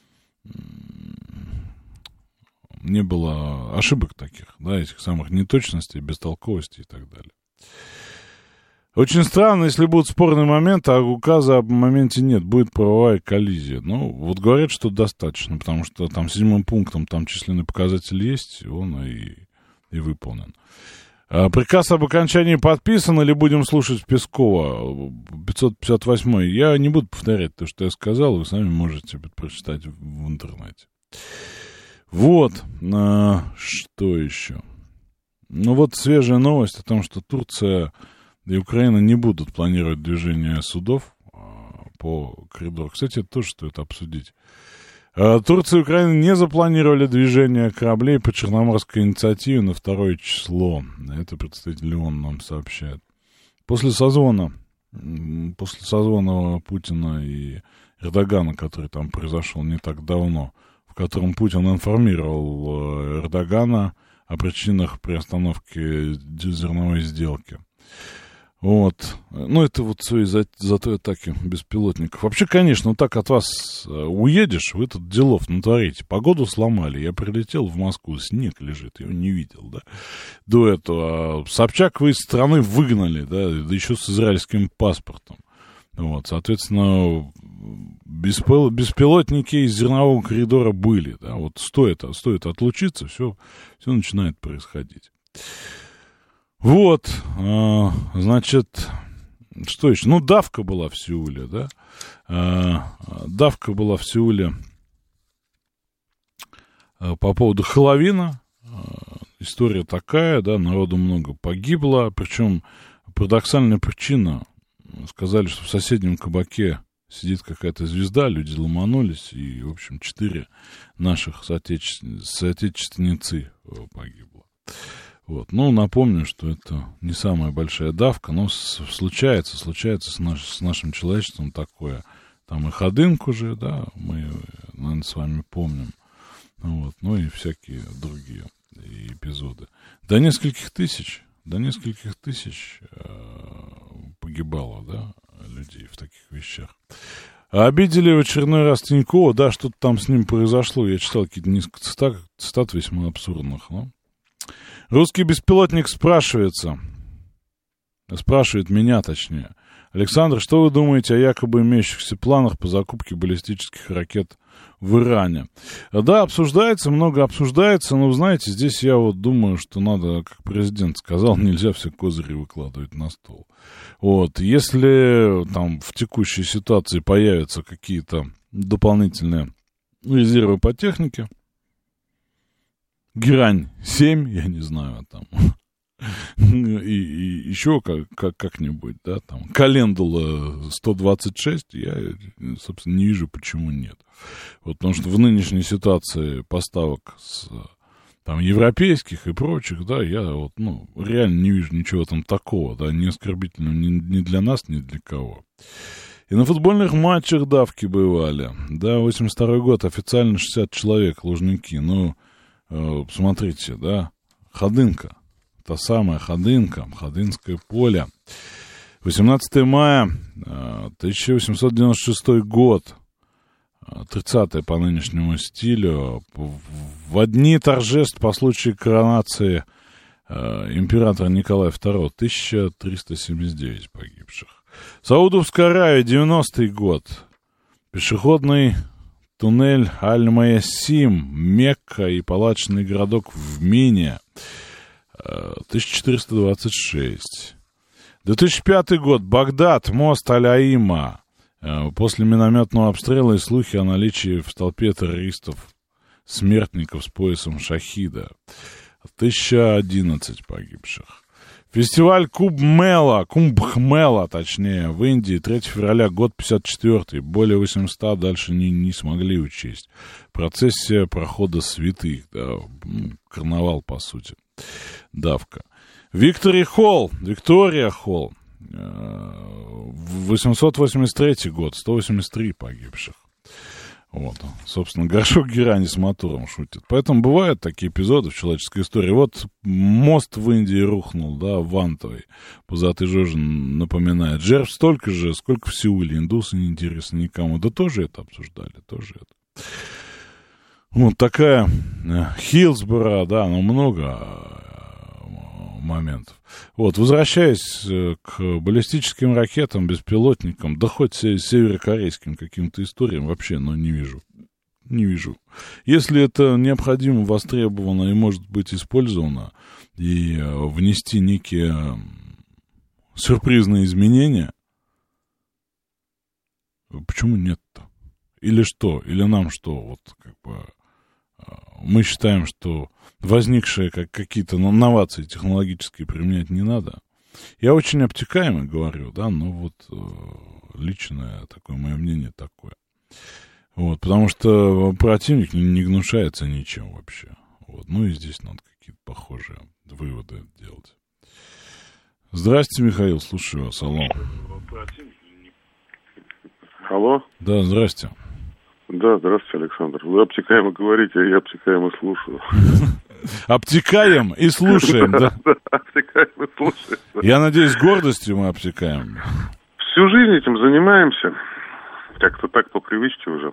ошибок таких, да, этих самых неточностей, бестолковостей и так далее. Очень странно, если будут спорные моменты, а указа об моменте нет, будет правовая коллизия. Ну, вот говорят, что достаточно, потому что там 7 пунктом там численный показатель есть, он и выполнен. Приказ об окончании подписан, или будем слушать Пескова? 558. Я не буду повторять то, что я сказал, вы сами можете прочитать в интернете. Вот, что еще? Ну вот свежая новость о том, что Турция и Украина не будут планировать движение судов по коридору. Кстати, это тоже стоит обсудить. Турция и Украина не запланировали движение кораблей по Черноморской инициативе на 2 число. Это представитель ООН нам сообщает. После созвона Путина и Эрдогана, который там произошел не так давно, в котором Путин информировал Эрдогана о причинах приостановки зерновой сделки. Вот. Ну, это вот все из-за той атаки беспилотников. Вообще, конечно, вот так от вас уедешь, вы тут делов натворите. Погоду сломали. Я прилетел в Москву, снег лежит, я его не видел, да. До этого Собчак вы из страны выгнали, да еще с израильским паспортом. Вот, соответственно, беспилотники из зернового коридора были, да. Вот стоит отлучиться, все начинает происходить. Вот, значит, что еще? Ну, давка была в Сеуле, да? Давка была в Сеуле по поводу Хэллоуина. История такая, да, народу много погибло. Причем парадоксальная причина. Сказали, что в соседнем кабаке сидит какая-то звезда, люди ломанулись, и, в общем, 4 наших соотечественницы погибло. Вот. Ну, напомню, что это не самая большая давка, но случается с нашим человечеством такое. Там и Ходынку уже, да, мы, наверное, с вами помним. Вот. Ну и всякие другие эпизоды. До нескольких тысяч погибало, да, людей в таких вещах. Обидели в очередной раз Тинькова, да, что-то там с ним произошло. Я читал какие-то несколько цитат весьма абсурдных, но... Русский беспилотник спрашивает меня, точнее. Александр, что вы думаете о якобы имеющихся планах по закупке баллистических ракет в Иране? Да, много обсуждается, но, знаете, здесь я вот думаю, что надо, как президент сказал, нельзя все козыри выкладывать на стол. Вот, если там в текущей ситуации появятся какие-то дополнительные резервы по технике, Грань 7, я не знаю, там, и еще как-нибудь, да, там, календула 126, я, собственно, не вижу, почему нет. Вот потому что в нынешней ситуации поставок там, европейских и прочих, да, я вот, ну, реально не вижу ничего там такого, да, не оскорбительного ни для нас, ни для кого. И на футбольных матчах давки бывали, да, 82-й год, официально 60 человек, Лужники, ну, смотрите, да, Ходынка, та самая Ходынка, Ходынское поле. 18 мая 1896 год, 30-е по нынешнему стилю, в дни торжеств по случаю коронации императора Николая II, 1379 погибших. Саудовская Аравия, 90-й год, пешеходный туннель Аль-Маясим, Мекка и палаточный городок в Мине, 1426. 2005 год, Багдад, мост Аль-Аима. После минометного обстрела и слухи о наличии в толпе террористов смертников с поясом шахида. 1011 погибших. Фестиваль Кумбх-Мела, точнее, в Индии, 3 февраля, год 54. Более 800 дальше не смогли учесть. Процессия прохода святых, да, карнавал, по сути. Давка. Виктория Холл, 883 год, 183 погибших. Вот, собственно, горшок герани с мотором шутит. Поэтому бывают такие эпизоды в человеческой истории. Вот мост в Индии рухнул, да, в Вантовой. Пузатый Жожин напоминает. Жертв столько же, сколько в Сеуле. Индусы не интересны никому. Да тоже это обсуждали, тоже это. Вот такая Хиллсборо, да, но много моментов. Вот, возвращаясь к баллистическим ракетам, беспилотникам, да хоть северокорейским каким-то историям, вообще, но не вижу. Не вижу. Если это необходимо, востребовано и может быть использовано, и внести некие сюрпризные изменения, почему нет-то? Или что? Или нам что? Вот, как бы, мы считаем, что возникшие какие-то новации технологические применять не надо. Я очень обтекаемо говорю, да, но вот личное такое, мое мнение такое. Вот, потому что противник не гнушается ничем вообще. Вот, ну и здесь надо какие-то похожие выводы делать. Здрасте, Михаил, слушаю вас, алло. Алло? Да, здрасте. Да, здравствуйте, Александр. Вы обтекаемо говорите, а я обтекаемо слушаю. Обтекаем и слушаем, да? Да, обтекаем и слушаем. Я надеюсь, гордостью мы обтекаем. Всю жизнь этим занимаемся. Как-то так по привычке уже.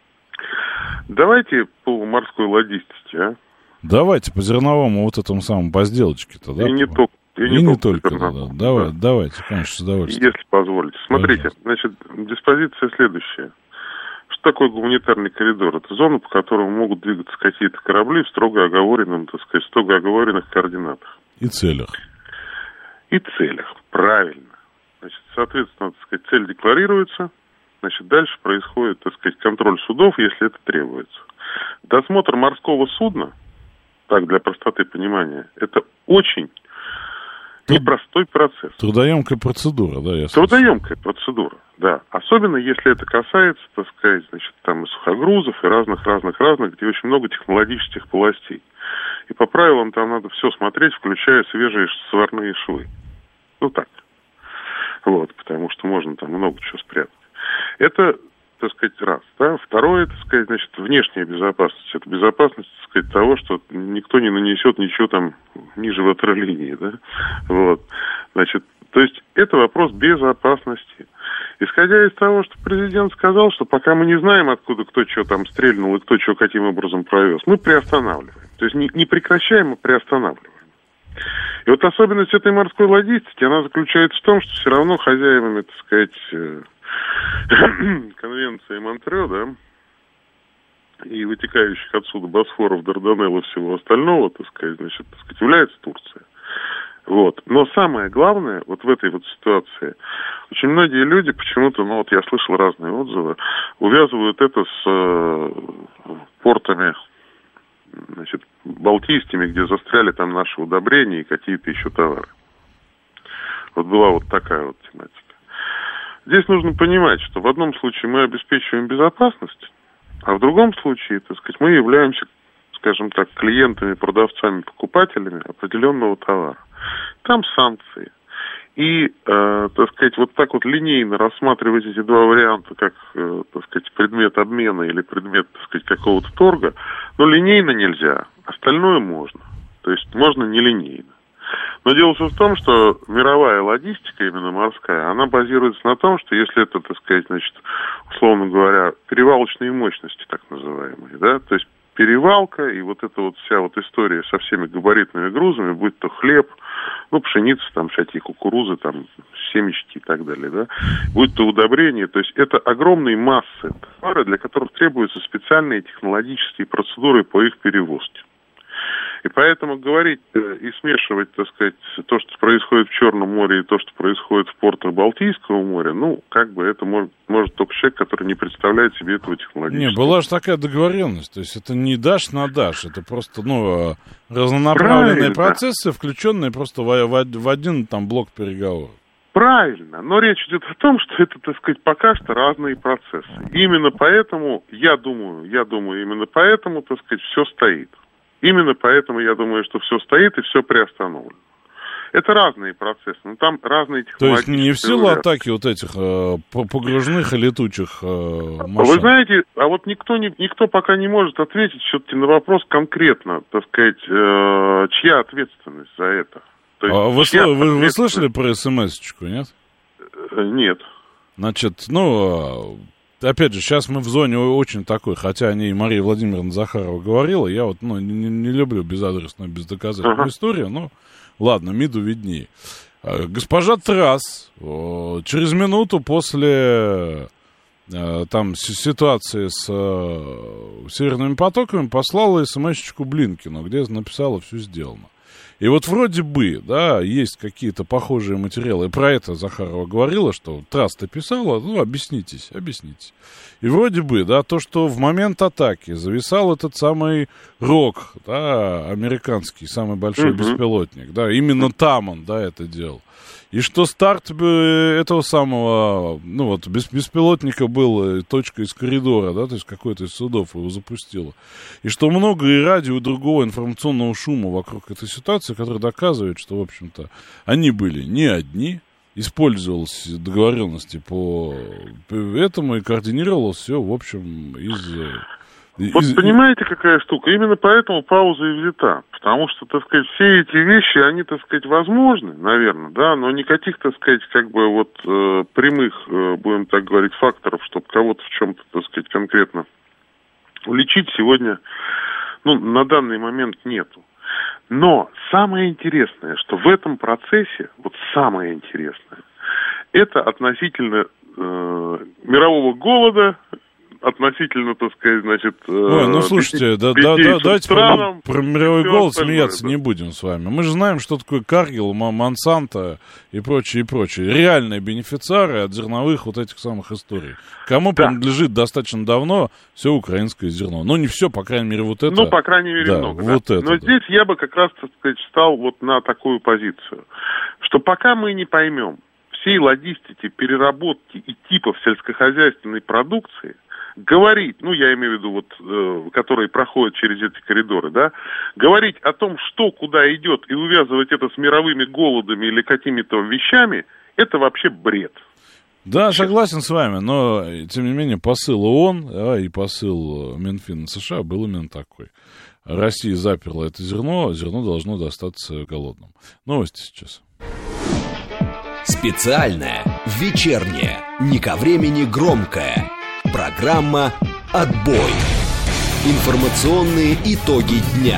Давайте по морской логистике, а? Давайте по зерновому вот этому самому, по сделочке-то, да? И не только. И не только, да. Давайте, конечно, с удовольствием. Если позволите. Смотрите, значит, диспозиция следующая. Что такое гуманитарный коридор? Это зона, по которой могут двигаться какие-то корабли в строго оговоренных координатах. И целях. И целях, правильно. Значит, соответственно, так сказать, цель декларируется, значит, дальше происходит, так сказать, контроль судов, если это требуется. Досмотр морского судна, так, для простоты понимания, это очень непростой процесс. Трудоемкая процедура, да, я слышал. Трудоемкая процедура, да. Особенно, если это касается, так сказать, значит, там и сухогрузов, и разных, где очень много технологических полостей. И по правилам там надо все смотреть, включая свежие сварные швы. Ну так. Вот, потому что можно там много чего спрятать. Это, так сказать, раз, да. Второе, так сказать, значит, внешняя безопасность. Это безопасность, так сказать, того, что никто не нанесет ничего там ниже ватерлинии, да. Вот. Значит, то есть это вопрос безопасности. Исходя из того, что президент сказал, что пока мы не знаем, откуда кто что там стрельнул и кто что каким образом провез, мы приостанавливаем. То есть не прекращаем, а приостанавливаем. И вот особенность этой морской логистики, она заключается в том, что все равно хозяевами, так сказать, конвенции Монтрео, да, и вытекающих отсюда Босфоров, Дарданелл и всего остального, так сказать, является Турция. Вот. Но самое главное, вот в этой вот ситуации, очень многие люди почему-то, ну вот я слышал разные отзывы, увязывают это с портами значит, балтийскими, где застряли там наши удобрения и какие-то еще товары. Вот была вот такая вот тематика. Здесь нужно понимать, что в одном случае мы обеспечиваем безопасность, а в другом случае, так сказать, мы являемся, скажем так, клиентами, продавцами, покупателями определенного товара. Там санкции. И, так сказать, вот так вот линейно рассматривать эти два варианта как, так сказать, предмет обмена или предмет, так сказать, какого-то торга, но линейно нельзя, остальное можно. То есть можно нелинейно. Но дело в том, что мировая логистика, именно морская, она базируется на том, что если это, так сказать, значит, условно говоря, перевалочные мощности, так называемые, да, то есть перевалка и вот эта вот вся вот история со всеми габаритными грузами, будь то хлеб, ну, пшеница, там, всякие кукурузы, там, семечки и так далее, да, будь то удобрения, то есть это огромные массы товара, для которых требуются специальные технологические процедуры по их перевозке. И поэтому говорить и смешивать, так сказать, то, что происходит в Черном море, и то, что происходит в портах Балтийского моря, ну, как бы это может только человек, который не представляет себе этого технологического. Не, была же такая договоренность, то есть это не дашь на дашь, это просто, ну, разнонаправленные процессы, включенные просто в один там блок переговоров. Правильно, но речь идет о том, что это, так сказать, пока что разные процессы. Именно поэтому, я думаю, именно поэтому, так сказать, все стоит. Именно поэтому я думаю, что все стоит и все приостановлено. Это разные процессы, но там разные технологии. То есть не в силу атаки вот этих погружных и летучих машин? Вы знаете, а вот никто пока не может ответить все-таки на вопрос конкретно, так сказать, чья ответственность за это. То есть, вы слышали про СМС-очку, нет? Нет. Значит, ну... Опять же, сейчас мы в зоне очень такой, хотя о ней Мария Владимировна Захарова говорила, я вот не люблю безадресную, бездоказательную историю, но ладно, МИДу виднее. Госпожа Трасс через минуту после там ситуации с северными потоками послала смс-очку Блинкину, где написала «все сделано». И вот вроде бы, да, есть какие-то похожие материалы. И про это Захарова говорила, что Трасс-то писала, ну, объяснитесь. И вроде бы, да, то, что в момент атаки зависал этот самый Рок, да, американский, самый большой беспилотник, да, именно там он, да, это делал. И что старт этого самого, ну вот, беспилотника был точка из коридора, да, то есть какой-то из судов его запустило. И что много и радио, и другого информационного шума вокруг этой ситуации, который доказывает, что, в общем-то, они были не одни, использовалась договоренности по этому и координировалось все, в общем, Вот понимаете, какая штука? Именно поэтому пауза и взята. Потому что, так сказать, все эти вещи, они, так сказать, возможны, наверное, да, но никаких, так сказать, как бы вот прямых, будем так говорить, факторов, чтобы кого-то в чем-то, так сказать, конкретно уличить сегодня, ну, на данный момент нету. Но самое интересное, что в этом процессе, вот самое интересное, это относительно мирового голода, относительно, так сказать, значит... Ой, ну, слушайте, давайте про мировой голод смеяться не будем с вами. Мы же знаем, что такое Каргил, Монсанто и прочее, и прочее. Реальные бенефициары от зерновых вот этих самых историй. Кому принадлежит достаточно давно все украинское зерно. Ну, не все, по крайней мере, вот это... Ну, по крайней мере, да, много. Вот да. это, но здесь я бы как раз, так сказать, встал вот на такую позицию, что пока мы не поймем всей логистики, переработки и типов сельскохозяйственной продукции, говорить, ну, я имею в виду, вот, которые проходят через эти коридоры, да, говорить о том, что куда идет, и увязывать это с мировыми голодами или какими-то вещами, это вообще бред. Да, согласен с вами, но, тем не менее, посыл ООН и посыл Минфина США был именно такой. Россия заперла это зерно должно достаться голодным. Новости сейчас. Специальная, вечерняя, не ко времени громкая. Программа «Отбой». Информационные итоги дня.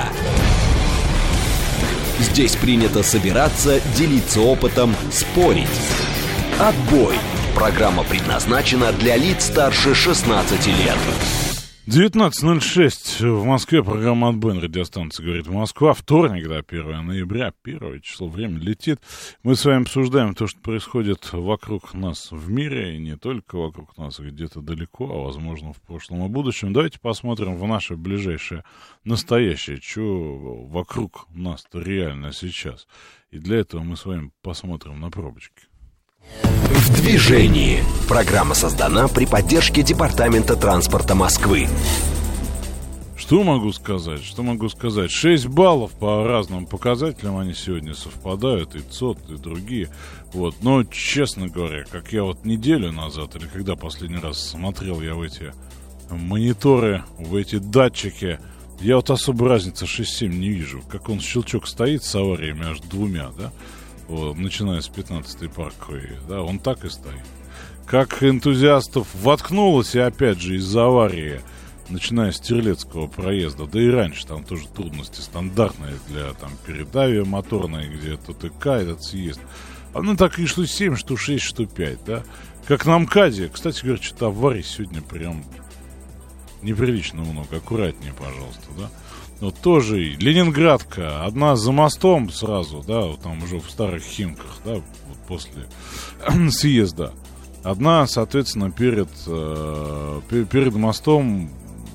Здесь принято собираться, делиться опытом, спорить. «Отбой». Программа предназначена для лиц старше 16 лет. 19:06 в Москве, программа «Отбой» на радиостанции «Говорит Москва». Вторник, да, 1 ноября, 1 число, время летит. Мы с вами обсуждаем то, что происходит вокруг нас в мире, и не только вокруг нас, где-то далеко, а, возможно, в прошлом и будущем. Давайте посмотрим в наше ближайшее настоящее, что вокруг нас-то реально сейчас. И для этого мы с вами посмотрим на пробочки. В движении. Программа создана при поддержке Департамента транспорта Москвы. Что могу сказать? 6 баллов по разным показателям, они сегодня совпадают, и ЦОД, и другие. Вот. Но, честно говоря, как я вот неделю назад, или когда последний раз смотрел я в эти мониторы, в эти датчики, я вот особой разницы 6-7 не вижу. Как он щелчок стоит с аварией между двумя, да? Вот, начиная с 15-й парковой, да, он так и стоит. Как энтузиастов воткнулось, и опять же из-за аварии, начиная с Терлецкого проезда, да и раньше там тоже трудности стандартные для там перед авиамоторной, где ТТК, этот съезд. Оно так и что 7, что 6, что 5, да. Как на МКАДе, кстати говоря, что-то аварий сегодня прям неприлично много, аккуратнее, пожалуйста, да. Вот тоже и Ленинградка, одна за мостом сразу, да, вот там уже в старых Химках, да, вот после съезда. Одна, соответственно, перед мостом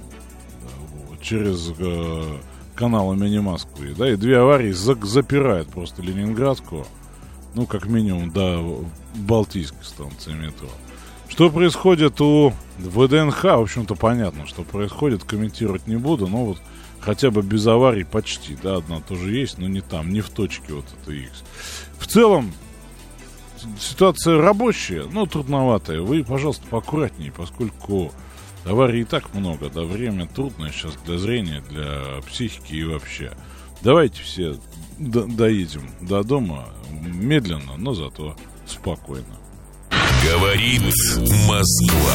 через канал имени Москвы, да, и две аварии запирают просто Ленинградку, ну, как минимум, до Балтийской станции метро. Что происходит у ВДНХ, в общем-то, понятно, что происходит, комментировать не буду, но вот хотя бы без аварий почти, да, одна тоже есть, но не там, не в точке вот это X. В целом, ситуация рабочая, но трудноватая. Вы, пожалуйста, поаккуратнее, поскольку аварий и так много, да, время трудное сейчас для зрения, для психики и вообще. Давайте все доедем до дома медленно, но зато спокойно. Говорит Москва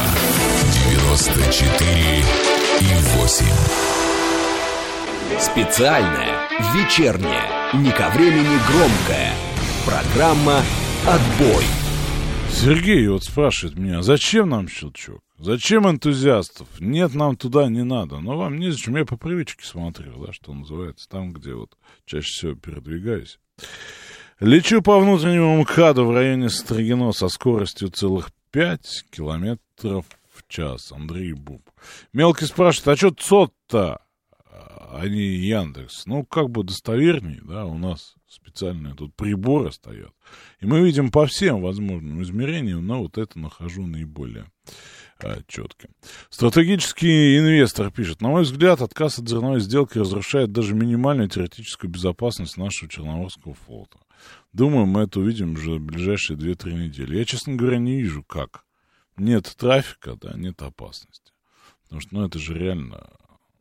94,8. Специальная, вечерняя, не ко времени громкая. Программа «Отбой». Сергей вот спрашивает меня, зачем нам щелчок? Зачем энтузиастов? Нет, нам туда не надо. Но вам незачем. Я по привычке смотрел, да, что называется, там, где вот чаще всего передвигаюсь. Лечу по внутреннему МКАДу в районе Строгино со скоростью целых 5 километров в час. Андрей Буб. Мелкий спрашивает, а что ЦОД-то, а не Яндекс? Ну, как бы достовернее, да, у нас специальные тут приборы стоят. И мы видим по всем возможным измерениям, но вот это нахожу наиболее четким. Стратегический инвестор пишет, на мой взгляд, отказ от зерновой сделки разрушает даже минимальную теоретическую безопасность нашего Черноморского флота. Думаю, мы это увидим уже в ближайшие 2-3 недели. Я, честно говоря, не вижу, как. Нет трафика, да, нет опасности. Потому что, ну, это же реально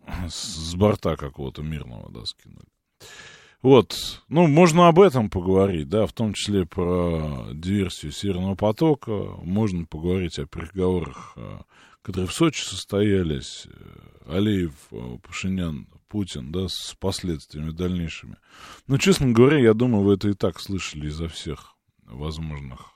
с борта какого-то мирного, да, скинули. Вот, ну, можно об этом поговорить, да, в том числе про диверсию Северного потока, можно поговорить о переговорах, которые в Сочи состоялись, Алиев, Пашинян, Путин, да, с последствиями дальнейшими. Но, честно говоря, я думаю, вы это и так слышали изо всех возможных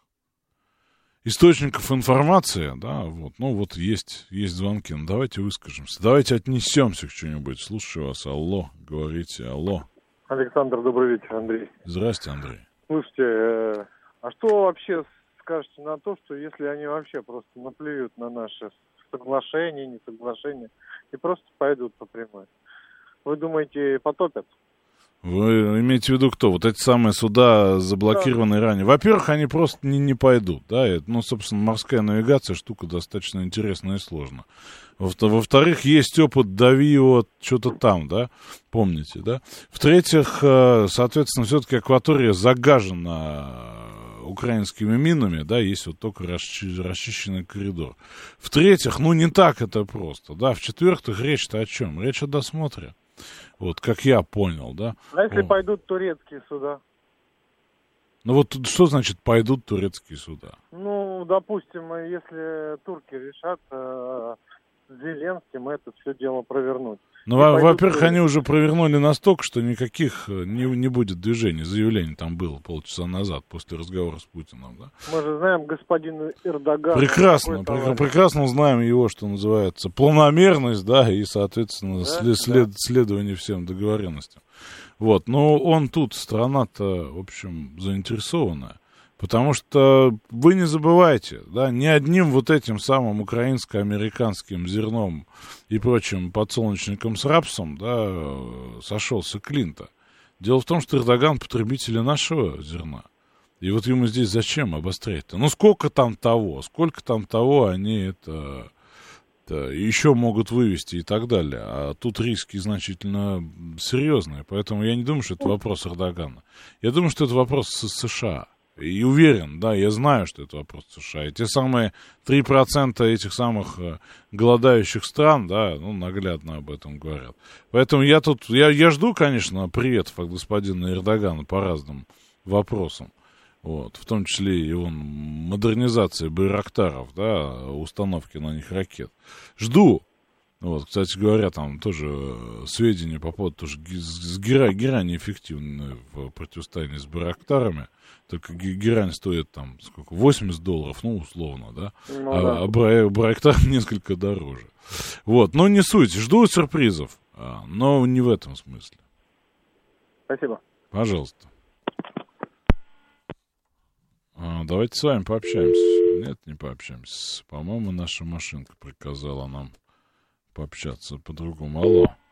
источников информации, да, вот, ну, вот есть звонки, ну, давайте выскажемся, давайте отнесемся к чему-нибудь, слушаю вас, алло, говорите, алло. Александр, добрый вечер, Андрей. Здрасте, Андрей. Слушайте, а что вообще скажете на то, что если они вообще просто наплюют на наши соглашения, не соглашения, и просто пойдут по прямой? Вы думаете, потопят? Вы имеете в виду кто? Вот эти самые суда, заблокированные ранее. Во-первых, они просто не пойдут, да, ну, собственно, морская навигация штука достаточно интересная и сложная. Во-вторых, есть опыт «дави вот что-то там», да, помните, да. В-третьих, соответственно, все-таки акватория загажена украинскими минами, да, есть вот только расчищенный коридор. В-третьих, ну, не так это просто, да. В-четвертых, речь-то о чем? Речь о досмотре. Вот, как я понял, да. А если пойдут турецкие суда? Ну вот что значит пойдут турецкие суда? Ну, допустим, если турки решат Зеленским это все дело провернуть. Ну, во-первых, они уже провернули настолько, что никаких не будет движений. Заявление там было полчаса назад, после разговора с Путиным, да? Мы же знаем господина Эрдогана. Прекрасно знаем его, что называется, планомерность, да, и, соответственно, следование всем договоренностям. Вот, но он тут, страна-то, в общем, заинтересованная. Потому что вы не забывайте, да, ни одним вот этим самым украинско-американским зерном и прочим подсолнечником с рапсом, да, сошелся Клинта. Дело в том, что Эрдоган потребитель нашего зерна. И вот ему здесь зачем обострять-то? Ну, сколько там того они это еще могут вывести и так далее. А тут риски значительно серьезные. Поэтому я не думаю, что это вопрос Эрдогана. Я думаю, что это вопрос США. И уверен, да, я знаю, что это вопрос США. И те самые 3% этих самых голодающих стран, да, ну, наглядно об этом говорят. Поэтому я жду, конечно, приветов от господина Эрдогана по разным вопросам. Вот, в том числе и модернизации байрактаров, да, установки на них ракет. Жду. Вот, кстати говоря, там тоже сведения по поводу тоже герань эффективны в противостоянии с байрактарами. Только герань стоит там сколько, $80, ну, условно, да? А байрактар несколько дороже. Вот, но не суть. Жду сюрпризов, но не в этом смысле. Спасибо. Пожалуйста. Давайте с вами пообщаемся. Нет, не пообщаемся. По-моему, наша машинка приказала нам пообщаться по-другому.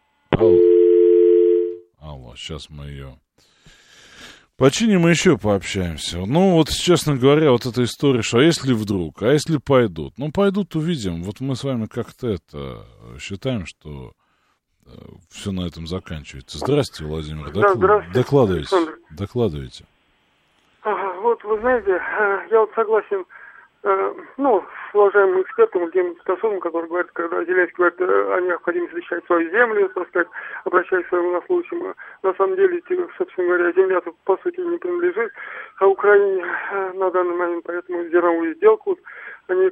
Алло, сейчас мы ее починим и еще пообщаемся. Ну, вот, честно говоря, вот эта история, что а если вдруг, а если пойдут? Ну, пойдут, увидим. Вот мы с вами как-то считаем, что все на этом заканчивается. Здравствуйте, Владимир. Да, здравствуйте. Докладывайте. Вот, вы знаете, я вот согласен, с уважаемым экспертом, Евгением Стасовым, который говорит, когда Зеленский говорит о необходимости защищать свою землю, так сказать, обращаясь к своим военнослужащим. На самом деле, собственно говоря, земля тут, по сути, не принадлежит Украине на данный момент, поэтому зерновую сделку они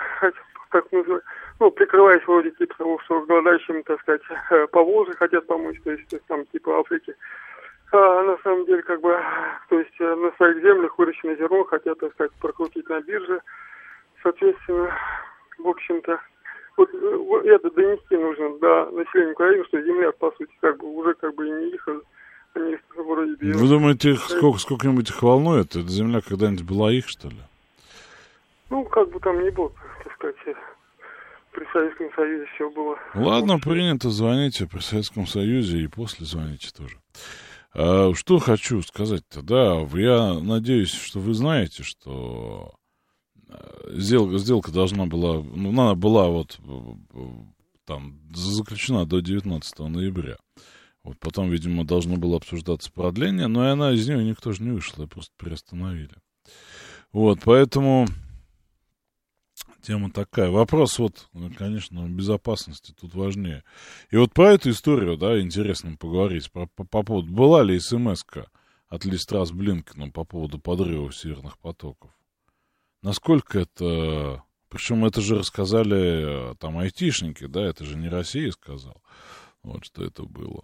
прикрываясь вроде типа того, что голодающим, так сказать, по Волжье хотят помочь, то есть там типа Африки. А на самом деле, то есть на своих землях выращенное зерно хотят, так сказать, прокрутить на бирже. Соответственно, в общем-то, вот это донести нужно до населения Украины, что земля, по сути, уже и не их, они вроде бы... Вы думаете, сколько-нибудь их волнует? Эта земля когда-нибудь была их, что ли? Ну, там не было, так сказать, при Советском Союзе все было. Ладно, принято, звоните при Советском Союзе и после звоните тоже. Что хочу сказать-то, да, я надеюсь, что вы знаете, что сделка должна была, она была вот там заключена до 19 ноября. Вот потом, видимо, должно было обсуждаться продление, но и она из нее никто же не вышла, ее просто приостановили. Вот, поэтому тема такая. Вопрос, конечно, безопасности тут важнее. И вот про эту историю, да, интересно поговорить. По поводу, была ли смс-ка от Ли Страс Блинкену по поводу подрыва северных потоков? Насколько это... Причем это же рассказали там айтишники, да, это же не Россия сказал. Вот что это было.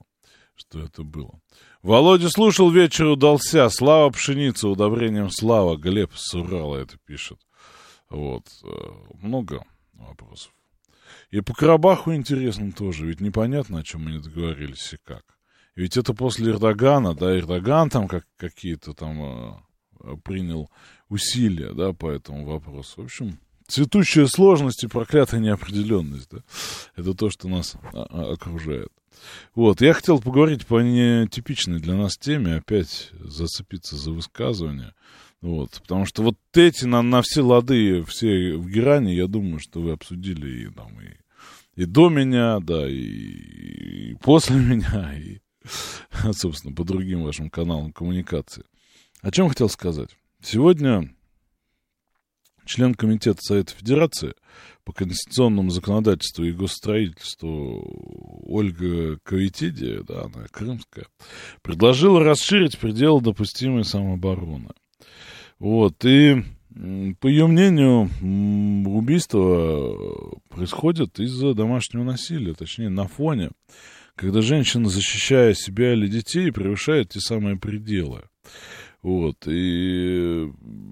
Володя слушал, вечер удался. Слава пшеница, удобрением слава. Глеб с Урала это пишет. Вот, много вопросов. И по Карабаху интересно тоже, ведь непонятно, о чем они договорились и как. Ведь это после Эрдогана, да, Эрдоган там какие-то там принял усилия, да, по этому вопросу. В общем, цветущая сложность и проклятая неопределенность, да, это то, что нас окружает. Вот, я хотел поговорить по нетипичной для нас теме, опять зацепиться за высказывание. Вот, потому что вот эти на все лады, все в Геране, я думаю, что вы обсудили и до меня, да, и после меня, и, собственно, по другим вашим каналам коммуникации. О чем хотел сказать? Сегодня член Комитета Совета Федерации по конституционному законодательству и госстроительству Ольга Кавитиди, да, она крымская, предложила расширить пределы допустимой самообороны. Вот, и По ее мнению, убийство происходит из-за домашнего насилия, точнее, на фоне, когда женщина, защищая себя или детей, превышает те самые пределы. Вот, и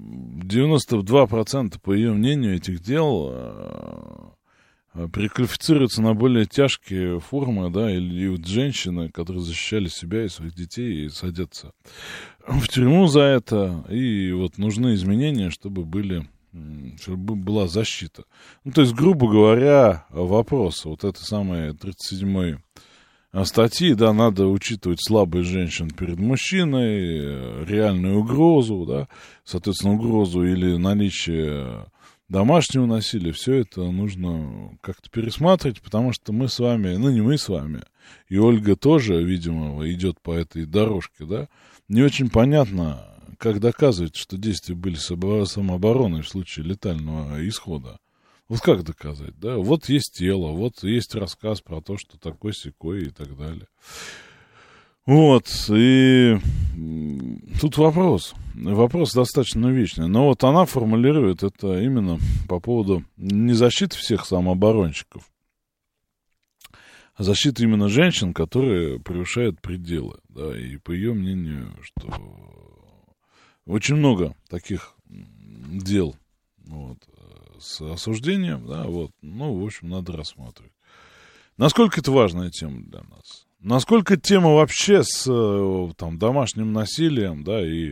92%, по ее мнению, этих дел переквалифицируются на более тяжкие формы, да, или вот женщины, которые защищали себя и своих детей, и садятся в тюрьму за это, и вот нужны изменения, чтобы была защита. Ну, то есть, грубо говоря, вопрос, вот этой самой 37-й статьи, да, надо учитывать слабость женщин перед мужчиной, реальную угрозу, да, соответственно, угрозу или наличие домашнего насилия, все это нужно как-то пересматривать, потому что мы с вами, ну не мы с вами, и Ольга тоже, видимо, идет по этой дорожке, да, не очень понятно, как доказывать, что действия были самообороной в случае летального исхода. Вот как доказать, да? Вот есть тело, вот есть рассказ про то, что такой-сякой и так далее. Вот, и тут вопрос достаточно вечный, но вот она формулирует это именно по поводу не защиты всех самооборонщиков, а защиты именно женщин, которые превышают пределы, да, и по ее мнению, что очень много таких дел, вот, с осуждением, да, вот, ну, в общем, надо рассматривать. Насколько это важная тема для нас? Насколько тема вообще с там, домашним насилием, да, и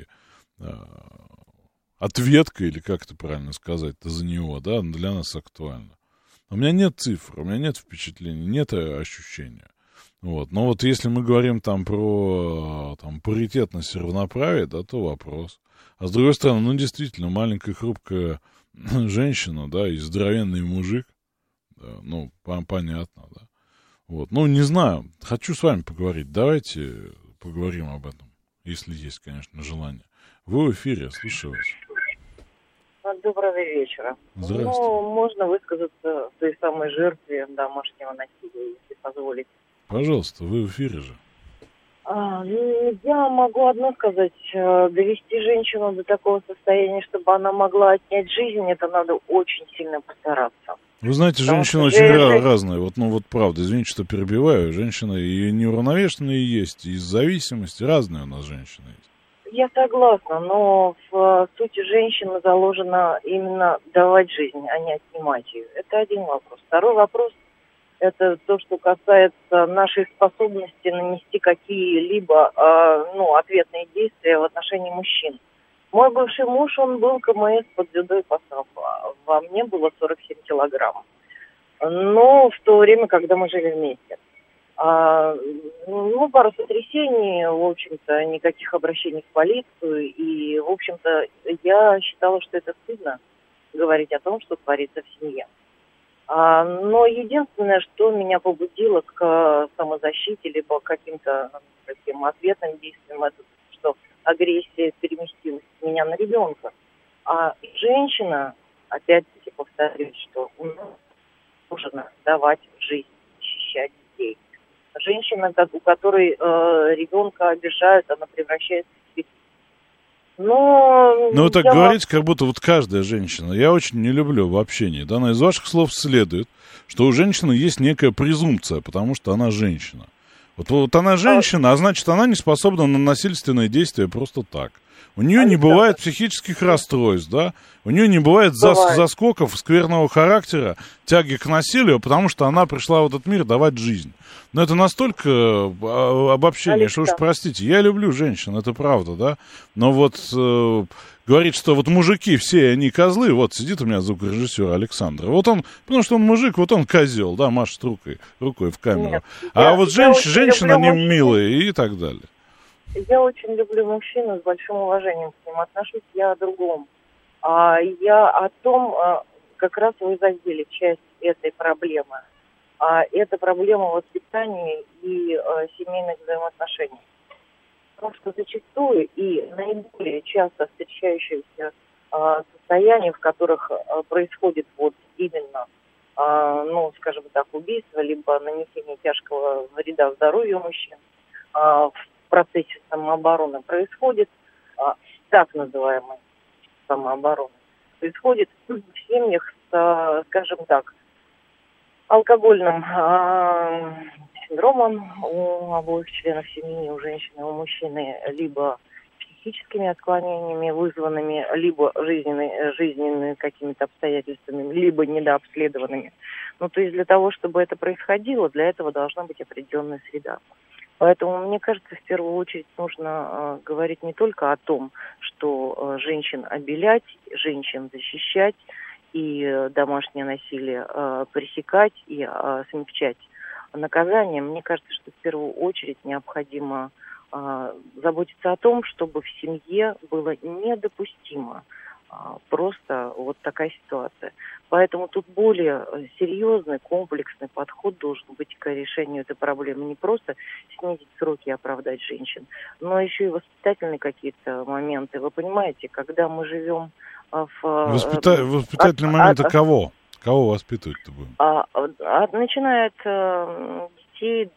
ответкой, или как это правильно сказать-то за него, да, для нас актуальна? У меня нет цифр, у меня нет впечатлений, нет ощущения. Вот. Но вот если мы говорим там про там, паритетность и равноправие, да, то вопрос. А с другой стороны, ну, действительно, маленькая хрупкая женщина, да, и здоровенный мужик, да, ну, понятно, да. Вот, ну, не знаю, хочу с вами поговорить, давайте поговорим об этом, если есть, конечно, желание. Вы в эфире, слушаю вас. Доброго вечера. Здравствуйте. Ну, можно высказаться той самой жертве домашнего насилия, если позволите. Пожалуйста, вы в эфире же. Я могу одно сказать. Довести женщину до такого состояния, чтобы она могла отнять жизнь, это надо очень сильно постараться. Вы знаете, женщины очень разные. Вот, ну вот правда, извините, что перебиваю. Женщины и неуравновешенные есть, и из зависимости разные у нас женщины есть. Я согласна, но в сути женщины заложено именно давать жизнь, а не отнимать ее. Это один вопрос. Второй вопрос – это то, что касается нашей способности нанести какие-либо ответные действия в отношении мужчин. Мой бывший муж, он был КМС под дзюдо и пасав. Во мне было 47 килограмм. Но в то время, когда мы жили вместе. Пару сотрясений, в общем-то, никаких обращений в полицию. И, в общем-то, я считала, что это стыдно говорить о том, что творится в семье. Но единственное, что меня побудило к самозащите, либо к каким-то таким ответным действиям, это что агрессия переместилась с меня на ребенка. А женщина, опять-таки повторюсь, что у нас нужно давать жизнь, защищать детей. Женщина, у которой ребенка обижают, она превращается в святую. Ну, вы так говорите, как будто вот каждая женщина. Я очень не люблю в общении. Да, но из ваших слов следует, что у женщины есть некая презумпция, потому что она женщина. Вот она женщина, а значит, она не способна на насильственные действия просто так. У нее не бывает психических расстройств, да? У нее не бывает заскоков скверного характера, тяги к насилию, потому что она пришла в этот мир давать жизнь. Но это настолько обобщение, что уж простите. Я люблю женщин, это правда, да? Но вот говорит, что вот мужики все, они козлы. Вот сидит у меня звукорежиссер Александр. Вот он, потому что он мужик, вот он козел, да, машет рукой в камеру. Нет, а вот женщина не милая и так далее. Я очень люблю мужчину, с большим уважением к ним отношусь. Я о другом. Я о том, как раз вы задели часть этой проблемы. Это проблема воспитания и семейных взаимоотношений. Потому что зачастую и наиболее часто встречающиеся состояния, в которых происходит вот именно, скажем так, убийство, либо нанесение тяжкого вреда здоровью мужчин, в процессе самообороны происходит так называемой самообороны. происходит в семьях с, скажем так, алкогольным синдромом у обоих членов семьи, у женщины, у мужчины, либо психическими отклонениями, вызванными либо жизненными какими-то обстоятельствами, либо недообследованными. Ну, то есть для того, чтобы это происходило, для этого должна быть определенная среда. Поэтому, мне кажется, в первую очередь нужно говорить не только о том, что женщин обелять, женщин защищать и домашнее насилие пресекать и смягчать наказание. Мне кажется, что в первую очередь необходимо заботиться о том, чтобы в семье было недопустимо просто вот такая ситуация. Поэтому тут более серьезный, комплексный подход должен быть к решению этой проблемы. Не просто снизить сроки и оправдать женщин, но еще и воспитательные какие-то моменты. Вы понимаете, когда мы живем в... Воспитательные моменты кого? Кого воспитывать-то будем? Начиная от детей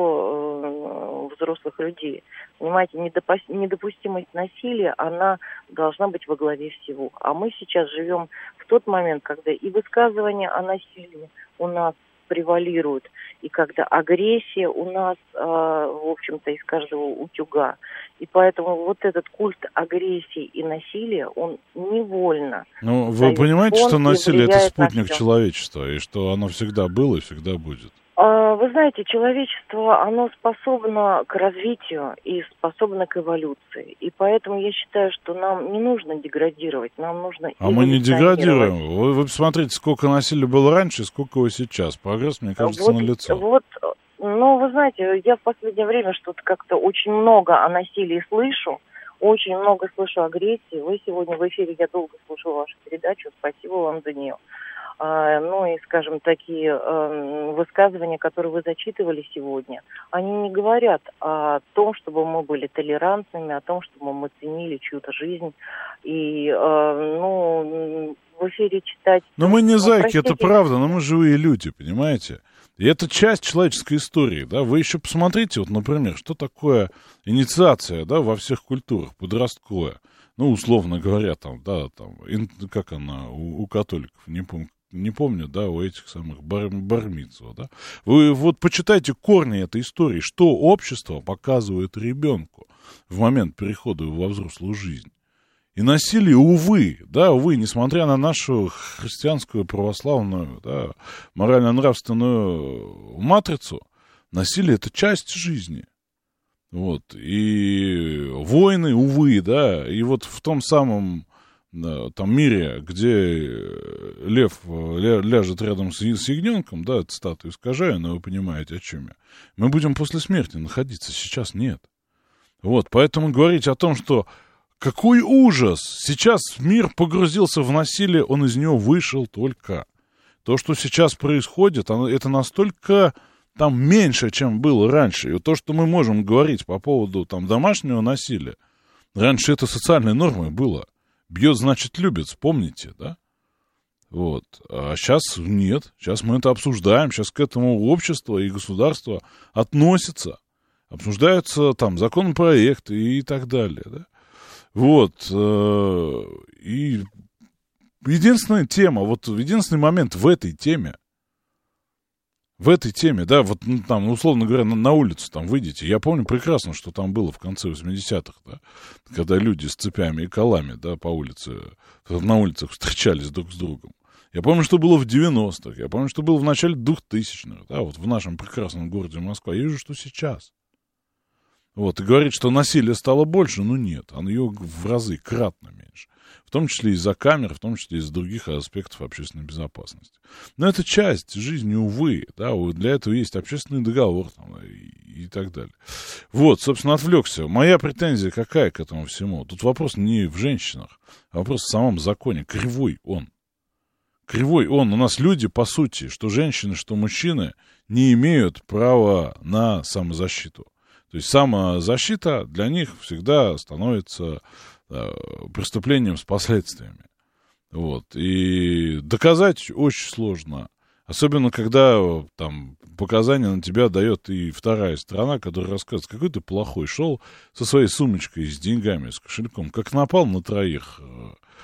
до взрослых людей. Понимаете, недопустимость насилия, она должна быть во главе всего. А мы сейчас живем в тот момент, когда и высказывания о насилии у нас превалируют, и когда агрессия у нас, в общем-то, из каждого утюга. И поэтому вот этот культ агрессии и насилия, он невольно... Ну, вы понимаете, что насилие — это спутник человечества, и что оно всегда было и всегда будет? Вы знаете, человечество, оно способно к развитию и способно к эволюции. И поэтому я считаю, что нам не нужно деградировать, нам нужно... А мы не деградируем. Вы посмотрите, сколько насилия было раньше, сколько его сейчас. Прогресс, мне кажется, налицо. Ну, вы знаете, я в последнее время что-то как-то очень много о насилии слышу, очень много слышу агрессии. Вы сегодня в эфире, я долго слушала вашу передачу, спасибо вам за нее. Ну и, скажем, такие высказывания, которые вы зачитывали сегодня, они не говорят о том, чтобы мы были толерантными, о том, чтобы мы ценили чью-то жизнь. И, в эфире читать... Но мы не зайки, это правда, но мы живые люди, понимаете? И это часть человеческой истории, да? Вы еще посмотрите, вот, например, что такое инициация, да, во всех культурах, подростковая. Ну, условно говоря, там, да, там, как она у католиков, не помню, да, у этих самых бар-мицва, да. Вы вот почитайте корни этой истории, что общество показывает ребенку в момент перехода во взрослую жизнь. И насилие, увы, несмотря на нашу христианскую, православную, да, морально-нравственную матрицу, насилие — это часть жизни. Вот, и войны, увы, да, и вот в том самом там мире, где лев ляжет рядом с ягненком, да, цитату искажаю, но вы понимаете, о чем я, мы будем после смерти находиться, сейчас нет. Вот, поэтому говорить о том, что какой ужас, сейчас мир погрузился в насилие, он из него вышел только. То, что сейчас происходит, это настолько... там меньше, чем было раньше. И то, что мы можем говорить по поводу там домашнего насилия, раньше это социальной нормой было. Бьет, значит, любит, вспомните, да? Вот. А сейчас нет. Сейчас мы это обсуждаем. Сейчас к этому общество и государство относятся. Обсуждаются там законопроекты и так далее, да? Вот. И единственная тема, вот единственный момент в этой теме, да, вот там, условно говоря, на улицу там выйдете. Я помню прекрасно, что там было в конце 80-х, да, когда люди с цепями и колами, да, на улицах встречались друг с другом. Я помню, что было в 90-х, я помню, что было в начале 2000-х, да, вот в нашем прекрасном городе Москва. Я вижу, что сейчас. Вот, и говорит, что насилие стало больше, ну нет, оно ее в разы кратно меньше. В том числе из-за камер, в том числе из-за других аспектов общественной безопасности. Но это часть жизни, увы, да, для этого есть общественный договор там, и так далее. Вот, собственно, отвлекся. Моя претензия какая к этому всему? Тут вопрос не в женщинах, а вопрос в самом законе. Кривой он. Кривой он. У нас люди, по сути, что женщины, что мужчины, не имеют права на самозащиту. То есть самозащита для них всегда становится преступлением с последствиями. Вот. И доказать очень сложно. Особенно, когда там показания на тебя дает и вторая сторона, которая рассказывает, какой ты плохой, шел со своей сумочкой с деньгами, с кошельком, как напал на троих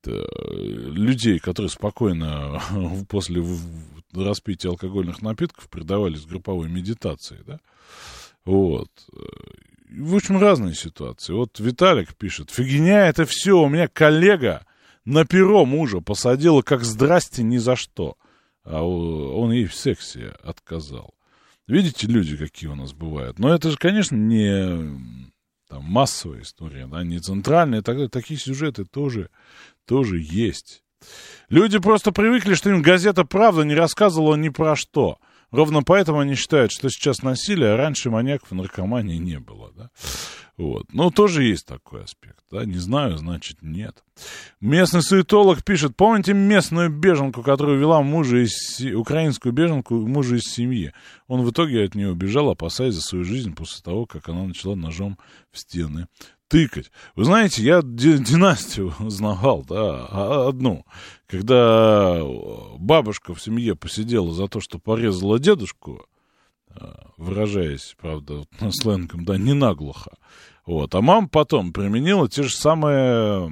людей, которые спокойно после распития алкогольных напитков предавались групповой медитации, да. Вот. В общем, разные ситуации. Вот Виталик пишет: фигня это все, у меня коллега на перо мужа посадила как здрасте ни за что. А он ей в сексе отказал. Видите, люди какие у нас бывают. Но это же, конечно, не там, массовая история, да, не центральная. Такие сюжеты тоже есть. Люди просто привыкли, что им газета «Правда» не рассказывала ни про что. Ровно поэтому они считают, что сейчас насилие, а раньше маньяков и наркомании не было, да. Вот. Ну, тоже есть такой аспект, да. Не знаю, значит, нет. Местный суетолог пишет: помните местную беженку, которую вела украинскую беженку мужа из семьи? Он в итоге от нее убежал, опасаясь за свою жизнь после того, как она начала ножом в стены тыкать. Вы знаете, я династию знавал, да, одну, когда бабушка в семье посидела за то, что порезала дедушку, выражаясь, правда, сленгом, да, не наглухо, вот, а мама потом применила те же самые,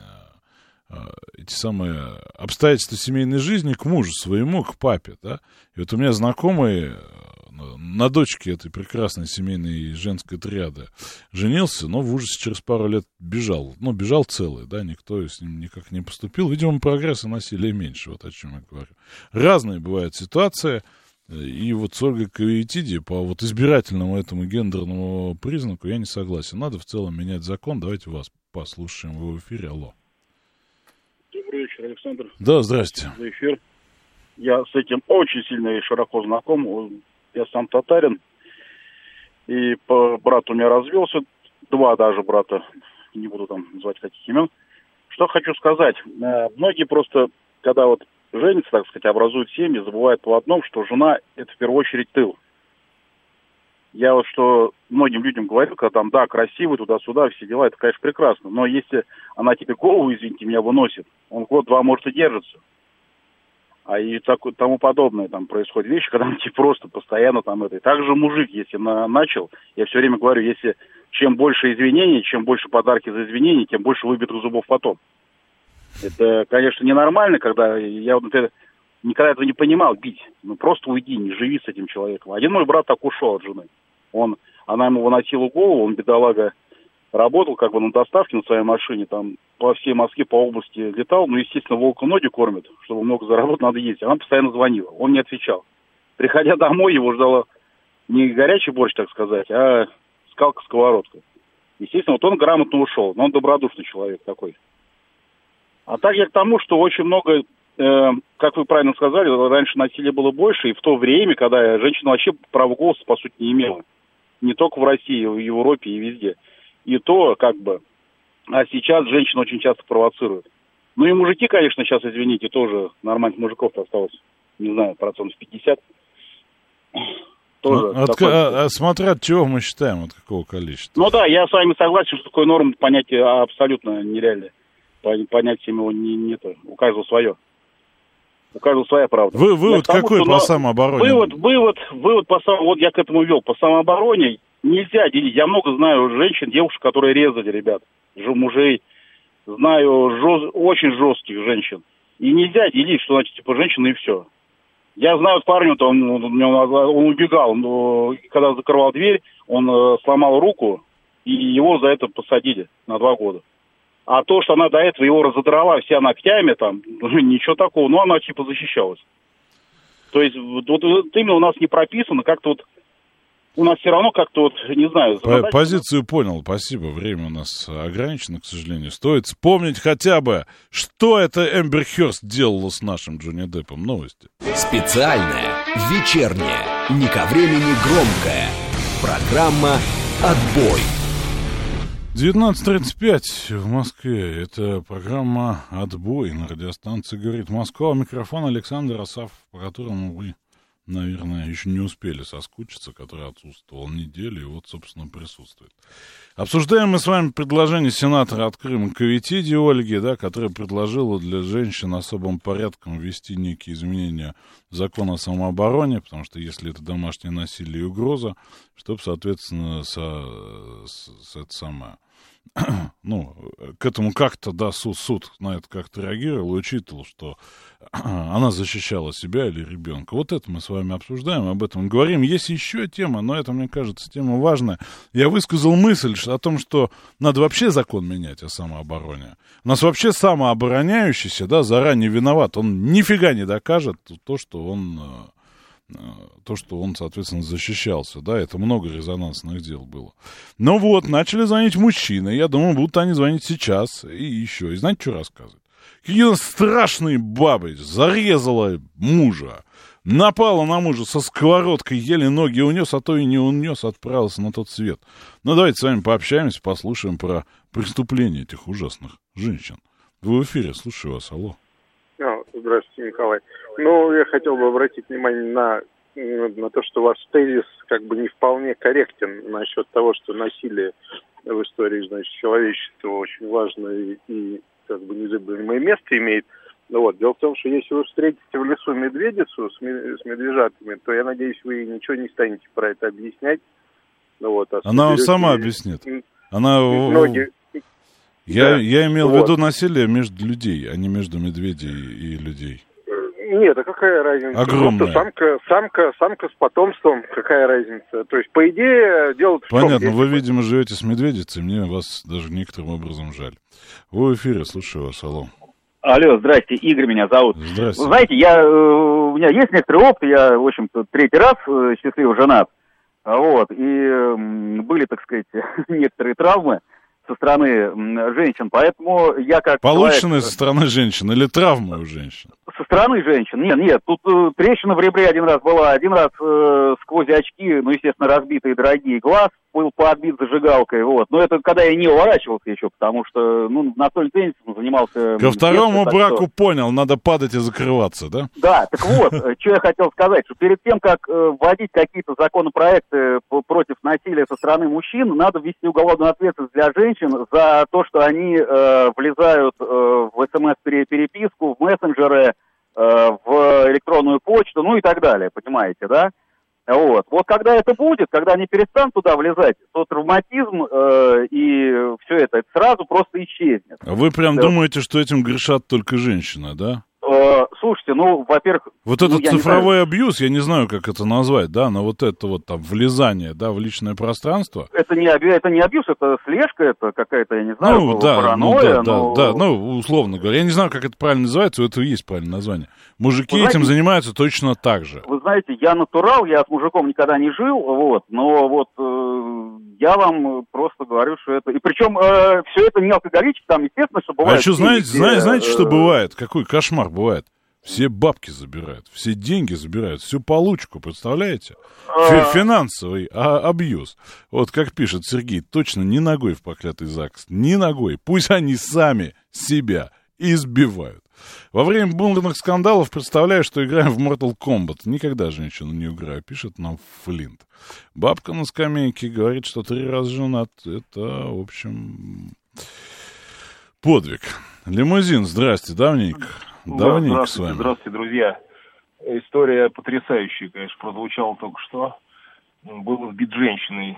эти самые обстоятельства семейной жизни к мужу своему, к папе, да, и вот у меня знакомый на дочке этой прекрасной семейной женской триады женился, но в ужасе через пару лет бежал. Ну, бежал целый, да, никто с ним никак не поступил. Видимо, прогресса насилия меньше, вот о чем я говорю. Разные бывают ситуации, и вот с Ольгой Кавиетиди по вот избирательному этому гендерному признаку я не согласен. Надо в целом менять закон. Давайте вас послушаем, вы в эфире. Алло. Добрый вечер, Александр. Да, здрасте. За эфир. Я с этим очень сильно и широко знаком. Я сам татарин, и брат у меня развелся, 2 даже брата, не буду там называть каких имен. Что хочу сказать, многие просто, когда вот женятся, так сказать, образуют семьи, забывают по одном, что жена – это в первую очередь тыл. Я вот что многим людям говорю, когда там, да, красивый, туда-сюда, все дела, это, конечно, прекрасно, но если она тебе голову, извините меня, выносит, он год-два, может, и держится. А и тому подобное там происходят вещи, когда он тебе просто постоянно там это. И также мужик, если начал, я все время говорю, если чем больше извинений, чем больше подарки за извинения, тем больше выбитых зубов потом. Это, конечно, ненормально, когда я вот никогда этого не понимал, бить. Ну просто уйди, не живи с этим человеком. Один мой брат так ушел от жены. Она ему выносила голову, он, бедолага, работал как бы на доставке на своей машине, там по всей Москве, по области летал. Ну, естественно, волка ноги кормят, чтобы много заработать, надо ездить. Она постоянно звонила, он не отвечал. Приходя домой, его ждала не горячий борщ, так сказать, а скалка-сковородка. Естественно, вот он грамотно ушел, но он добродушный человек такой. А так я к тому, что очень много, как вы правильно сказали, раньше насилия было больше, и в то время, когда женщина вообще права голоса, по сути, не имела. Не только в России, в Европе и везде. И то, как бы, а сейчас женщины очень часто провоцируют. Ну и мужики, конечно, сейчас, извините, тоже нормальных мужиков-то осталось, не знаю, 50%. Тоже смотря от чего мы считаем, от какого количества. Ну да, я с вами согласен, что такой норм понятие абсолютно нереальное. Понять всем его нет, у каждого свое. У каждого своя правда. Вывод какой по самообороне? Вывод по самообороне, вот я к этому вел, по самообороне нельзя делить. Я много знаю женщин, девушек, которые резали, ребят, мужей. Знаю очень жестких женщин. И нельзя делить, что значит, типа, женщина и все. Я знаю парня, он убегал, но когда закрывал дверь, он сломал руку, и его за это посадили на 2 года. А то, что она до этого его разодрала вся ногтями, там, ничего такого, но она типа защищалась. То есть, вот именно у нас не прописано, как-то вот у нас все равно как-то вот, не знаю... Позицию понял, спасибо. Время у нас ограничено, к сожалению. Стоит вспомнить хотя бы, что это Эмбер Хёрст делала с нашим Джонни Деппом. Новости. Специальная, вечерняя, не ко времени громкая. Программа «Отбой». 19:35 в Москве. Это программа «Отбой» на радиостанции «Говорит Москва». Микрофон Александр Асафов, по которому вы, наверное, еще не успели соскучиться, который отсутствовал неделю и вот, собственно, присутствует. Обсуждаем мы с вами предложение сенатора от Крыма Кавиетиди Ольги, да, которая предложила для женщин особым порядком ввести некие изменения в закон о самообороне, потому что если это домашнее насилие и угроза, чтобы, соответственно, ну, к этому как-то, да, суд на это как-то реагировал и учитывал, что она защищала себя или ребенка. Вот это мы с вами обсуждаем, об этом говорим. Есть еще тема, но это, мне кажется, тема важная. Я высказал мысль о том, что надо вообще закон менять о самообороне. У нас вообще самообороняющийся, да, заранее виноват. Он нифига не докажет то, что он, соответственно, защищался, да, это много резонансных дел было. Но вот, начали звонить мужчины, я думаю, будут они звонить сейчас и еще. И знаете, что рассказывать? Какие страшные бабы, зарезала мужа, напала на мужа со сковородкой, еле ноги унес, а то и не унес, отправился на тот свет. Ну, давайте с вами пообщаемся, послушаем про преступления этих ужасных женщин. Вы в эфире, слушаю вас, алло. Здравствуйте, Николай. Ну, я хотел бы обратить внимание на то, что ваш тезис как бы не вполне корректен насчет того, что насилие в истории, значит, человечества очень важное и как бы незабываемое место имеет. Ну, вот. Дело в том, что если вы встретите в лесу медведицу с медвежатами, то, я надеюсь, вы ничего не станете про это объяснять. Ну, вот, она вам сама объяснит. Она... Ноги... Я имел в виду насилие между людей, а не между медведей и людей. Нет, а какая разница? Огромная. Самка с потомством, какая разница? То есть, по идее, дело... Понятно, вы, видимо, живете с медведицей, мне вас даже некоторым образом жаль. Вы в эфире, слушаю вас, алло. Алло, здрасте, Игорь меня зовут. Здрасте. Вы знаете, у меня есть некоторый опыт, я, в общем-то, третий раз счастливо женат, вот, и были, так сказать, некоторые травмы со стороны женщин, поэтому я как... Полученные со стороны женщин или травмы у женщин? Со стороны женщин. Нет, тут трещина в ребре один раз была, один раз сквозь очки, ну, естественно, разбитые дорогие, глаз был подбит зажигалкой, вот. Но это когда я не уворачивался еще, потому что, ну, настольным теннисом занимался... Ко второму браку понял, надо падать и закрываться, да? Да, так вот, что я хотел сказать, что перед тем, как вводить какие-то законопроекты против насилия со стороны мужчин, надо ввести уголовную ответственность для женщин за то, что они влезают в СМС-переписку, в мессенджеры, в электронную почту, ну и так далее, понимаете, да? Вот когда это будет, когда они перестанут туда влезать, то травматизм и все это сразу просто исчезнет. Вы прям думаете, что этим грешат только женщины, да? Слушайте, ну, во-первых... Вот этот цифровой абьюз, я не знаю, как это назвать, да, но вот это вот там влезание, да, в личное пространство... Это не абьюз, это слежка, это какая-то, я не знаю, паранойя. Ну, условно говоря. Я не знаю, как это правильно называется, у этого есть правильное название. Мужики этим занимаются точно так же. Вы знаете, я натурал, я с мужиком никогда не жил, вот, но вот я вам просто говорю, что это... И причем все это не алкоголички, там, естественно, что бывает... А еще знаете, что бывает? Какой кошмар бывает? Все бабки забирают, все деньги забирают, всю получку, представляете? Финансовый абьюз. Вот как пишет Сергей, точно ни ногой в проклятый ЗАГС, ни ногой. Пусть они сами себя избивают. Во время бурных скандалов представляю, что играем в Mortal Kombat. Никогда женщину не играю, пишет нам Флинт. Бабка на скамейке говорит, что 3 раза женат. Это, в общем, подвиг. Лимузин, здрасте, давненько. Давненько с вами. Здравствуйте, друзья. История потрясающая, конечно, прозвучала только что. Был сбит женщиной.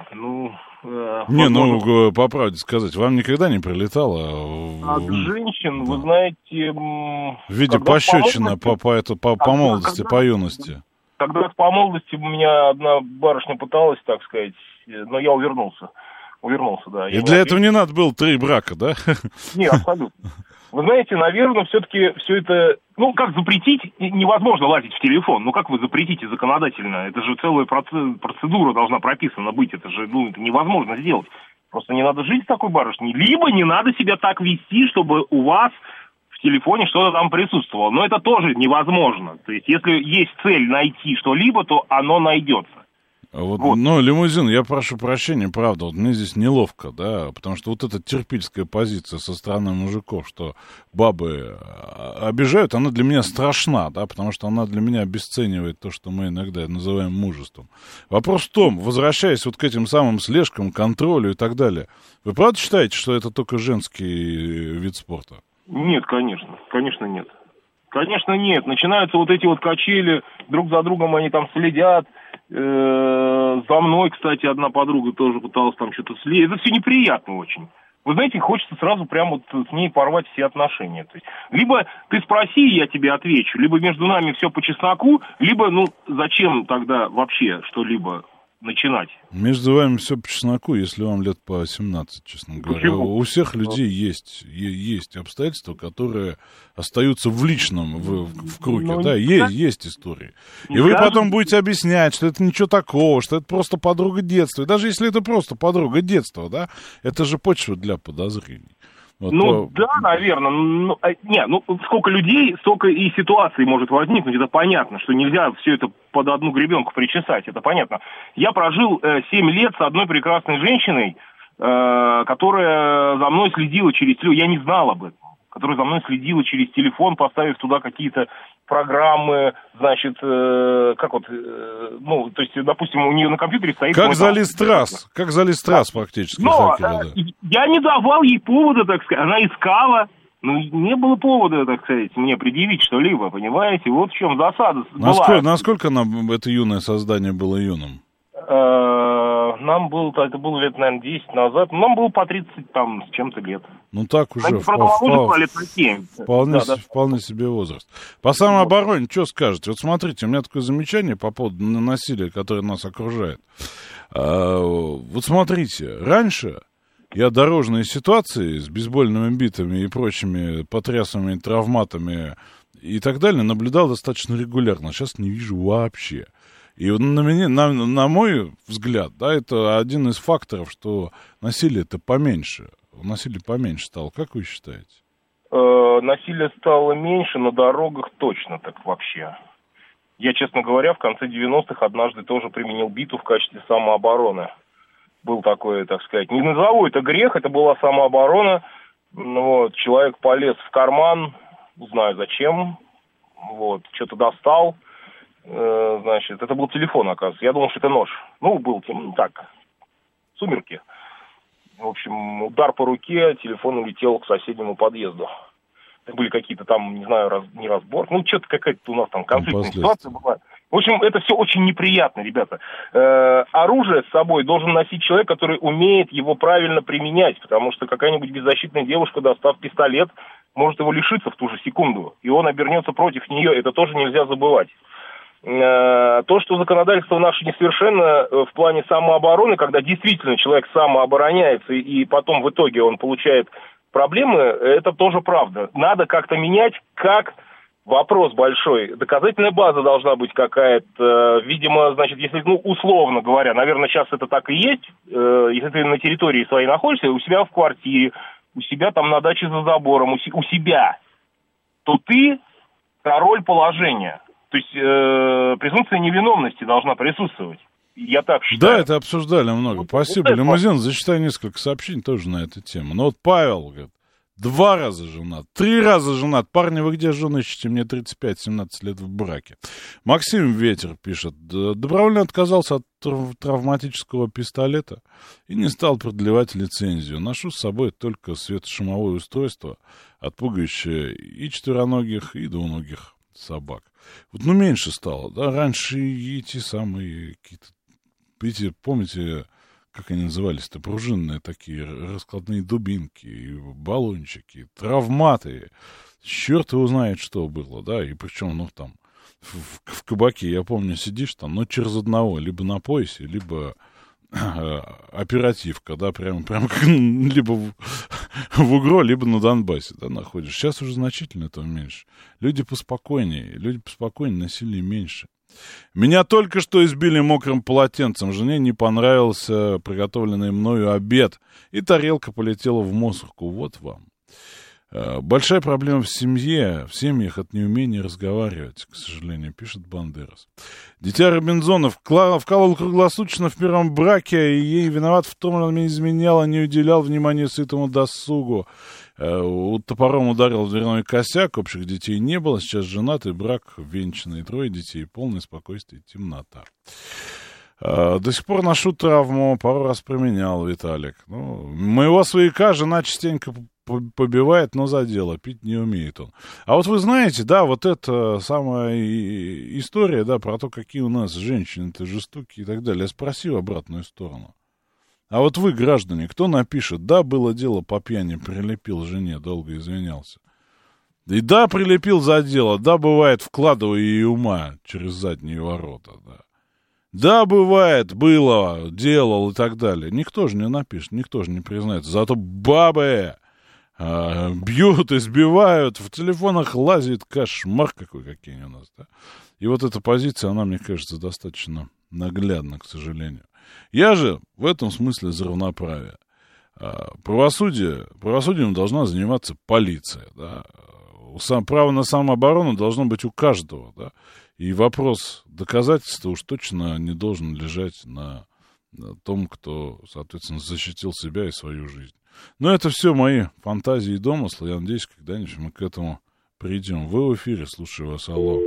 По правде сказать, вам никогда не прилетало? От женщин, вы знаете... В виде пощечины по молодости, по юности. Когда по молодости у меня одна барышня пыталась, так сказать, но я увернулся. Да. И для этого не надо было 3 брака, да? Не, абсолютно. Вы знаете, наверное, все-таки все это... Ну, как запретить? Невозможно лазить в телефон. Ну, как вы запретите законодательно? Это же целая процедура должна прописана быть. Это же, это невозможно сделать. Просто не надо жить с такой барышней. Либо не надо себя так вести, чтобы у вас в телефоне что-то там присутствовало. Но это тоже невозможно. То есть, если есть цель найти что-либо, то оно найдется. Ну, Лимузин, я прошу прощения, правда, мне здесь неловко, да, потому что вот эта терпильская позиция со стороны мужиков, что бабы обижают, она для меня страшна, да, потому что она для меня обесценивает то, что мы иногда называем мужеством. Вопрос в том, возвращаясь вот к этим самым слежкам, контролю и так далее, вы правда считаете, что это только женский вид спорта? Нет, конечно нет. Конечно нет. Начинаются вот эти вот качели, друг за другом они там следят. За мной, кстати, одна подруга тоже пыталась там что-то следить. Это все неприятно очень. вы знаете, хочется сразу прямо вот с ней порвать все отношения. То есть, либо ты спроси, и я тебе отвечу, либо между нами все по чесноку, либо, зачем тогда вообще что-либо начинать? Между вами все по чесноку, если вам лет по 17, честно говоря. Почему? У всех людей есть обстоятельства, которые остаются в личном, в круге. Да, есть истории. И вы потом будете объяснять, что это ничего такого, что это просто подруга детства. И даже если это просто подруга детства, да, это же почва для подозрений. Вот да, наверное. Сколько людей, столько и ситуаций может возникнуть. Это понятно, что нельзя все это под одну гребенку причесать. Это понятно. Я прожил 7 лет с одной прекрасной женщиной, которая за мной следила через телефон. Я не знал об этом. Которая за мной следила через телефон, поставив туда какие-то программы, значит, то есть, допустим, у нее на компьютере стоит... Как за Листрас практически. Но я не давал ей повода, так сказать, она искала, не было повода, так сказать, мне предъявить что-либо, понимаете, вот в чем засада была. Насколько это юное создание было юным? Нам было, это было лет, наверное, 10 назад, нам было по 30 там с чем-то лет. Так уже вполне себе возраст. По самообороне, что скажете? Вот смотрите, у меня такое замечание по поводу насилия, которое нас окружает. Вот смотрите, раньше я дорожные ситуации с бейсбольными битами и прочими потрясами, травматами и так далее наблюдал достаточно регулярно. Сейчас не вижу вообще. И на мой взгляд, да, это один из факторов, что насилие-то поменьше. Насилие поменьше стало. Как вы считаете? Насилие стало меньше, на дорогах точно так вообще. Я, честно говоря, в конце 90-х однажды тоже применил биту в качестве самообороны. Был такой, так сказать, не назову это грех, это была самооборона. Человек полез в карман, не знаю зачем, что-то достал. Значит, это был телефон, оказывается. Я думал, что это нож. Был сумерки. В общем, удар по руке, телефон улетел к соседнему подъезду. Это были какие-то там, не знаю, неразборки. Что-то какая-то у нас там конфликтная ситуация была. В общем, это все очень неприятно, ребята. Оружие с собой должен носить человек, который умеет его правильно применять, потому что какая-нибудь беззащитная девушка, достав пистолет, может его лишиться в ту же секунду, и он обернется против нее. Это тоже нельзя забывать. То, что законодательство наше несовершенно в плане самообороны, когда действительно человек самообороняется и потом в итоге он получает проблемы, это тоже правда. Надо как-то менять, как вопрос большой. Доказательная база должна быть какая-то, видимо, значит, если, условно говоря, наверное, сейчас это так и есть, если ты на территории своей находишься, у себя в квартире, у себя там на даче за забором, у себя, то ты король положения. То есть презумпция невиновности должна присутствовать. Я так считаю. Да, это обсуждали много. Спасибо. Лимузин, зачитаю несколько сообщений тоже на эту тему. Павел говорит, 2 раза женат, 3 раза женат. Парни, вы где жены ищете? Мне 35-17 лет в браке. Максим Ветер пишет, добровольно отказался от травматического пистолета и не стал продлевать лицензию. Ношу с собой только светошумовое устройство, отпугивающее и четвероногих, и двуногих собак. Меньше стало, да, раньше эти самые какие-то, помните, как они назывались-то, пружинные такие, раскладные дубинки, баллончики, травматы, черт его знает, что было, да, и причем, в кабаке, я помню, сидишь там, через одного, либо на поясе, либо оперативка, да, прям либо в УГРО, либо на Донбассе, да, находишь. Сейчас уже значительно этого меньше. Люди поспокойнее, насилия меньше. Меня только что избили мокрым полотенцем. Жене не понравился приготовленный мною обед, и тарелка полетела в мусорку. Вот вам. Большая проблема в семьях от неумения разговаривать, к сожалению, пишет Бандерас. Дитя Робинзонов вкалывал круглосуточно в первом браке, и ей виноват в том, что он изменял, не уделял внимания сытому досугу. Топором ударил в дверной косяк, общих детей не было, сейчас женатый брак, венчанный, 3 детей, полное спокойствие и темнота. До сих пор ношу травму, пару раз применял, Виталик. Моего свояка жена частенько побивает, но за дело, пить не умеет он. А вот вы знаете, да, вот эта самая история, да, про то, какие у нас женщины-то жестокие и так далее. Я спросил обратную сторону. А вот вы, граждане, кто напишет: да, было дело, по пьяни прилепил жене, долго извинялся. И да, прилепил за дело, да, бывает, вкладывая ей ума через задние ворота, да. Да, бывает, было, делал и так далее. Никто же не напишет, никто же не признается. Зато бабы бьют, избивают, в телефонах лазит, кошмар какие у нас, да. И вот эта позиция, она, мне кажется, достаточно наглядна, к сожалению. Я же в этом смысле за равноправие. Правосудием должна заниматься полиция, да. Право на самооборону должно быть у каждого, да. И вопрос доказательства уж точно не должен лежать на том, кто, соответственно, защитил себя и свою жизнь. Но это все мои фантазии и домыслы. Я надеюсь, когда-нибудь мы к этому придем. Вы в эфире, слушаю вас. Алло.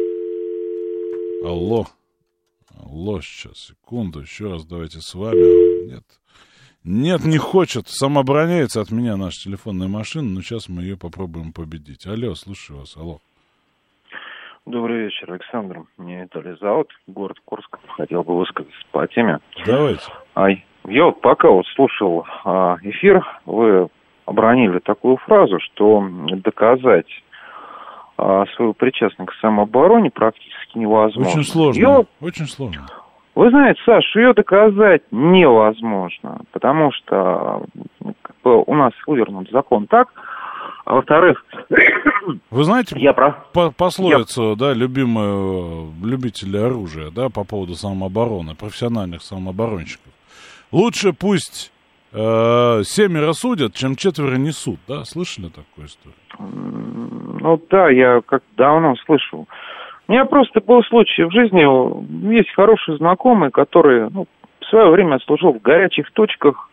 Алло, сейчас, секунду. Еще раз давайте с вами. Нет, не хочет. Самообороняется от меня наша телефонная машина, но сейчас мы ее попробуем победить. Алло, слушаю вас. Алло. Добрый вечер, Александр. Меня Виталий зовут, город Курск. Хотел бы высказаться по теме. Давайте. Я вот пока слушал эфир, вы обронили такую фразу, что доказать свою причастность к самообороне практически невозможно. Очень сложно, очень сложно. Вы знаете, Саша, ее доказать невозможно, потому что у нас вывернут закон так. А во-вторых, вы знаете пословицу, да, любители оружия, да, по поводу самообороны, профессиональных самооборонщиков. Лучше пусть 7 судят, чем 4 несут, да? Слышали такую историю? Ну да, я как давно слышал. У меня просто был случай в жизни, есть хороший знакомый, который в свое время служил в горячих точках.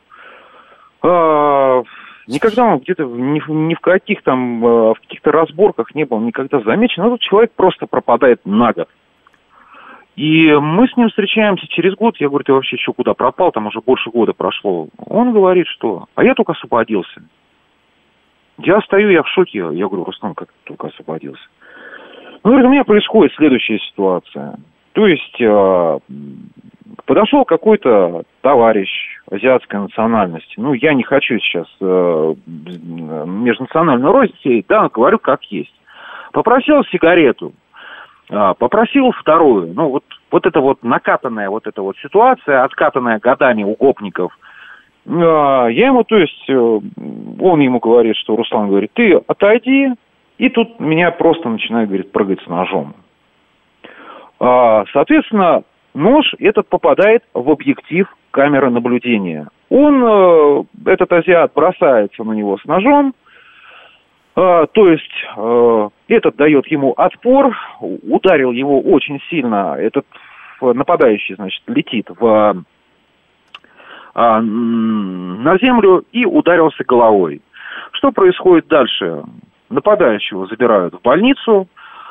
Никогда он где-то ни в каких там, в каких-то разборках не был никогда замечен. Этот человек просто пропадает на год. И мы с ним встречаемся через год. Я говорю: ты вообще еще куда пропал? Там уже больше года прошло. Он говорит, что... А я только освободился. Я стою, я в шоке. Я говорю: Руслан, как ты только освободился? Он говорит: у меня происходит следующая ситуация. То есть подошел какой-то товарищ азиатской национальности. Я не хочу сейчас межнациональную рознь сеять, да, говорю как есть. Попросил сигарету, попросил вторую. Вот это вот накатанная вот эта вот ситуация, откатанная годами у гопников. Я ему, то есть, он ему говорит, что Руслан говорит: ты отойди, и тут меня просто начинает, говорит, прыгать с ножом. Соответственно, нож этот попадает в объектив камеры наблюдения. Он, этот азиат, бросается на него с ножом, то есть этот дает ему отпор, ударил его очень сильно, этот нападающий, значит, летит на землю и ударился головой. Что происходит дальше? Нападающего забирают в больницу,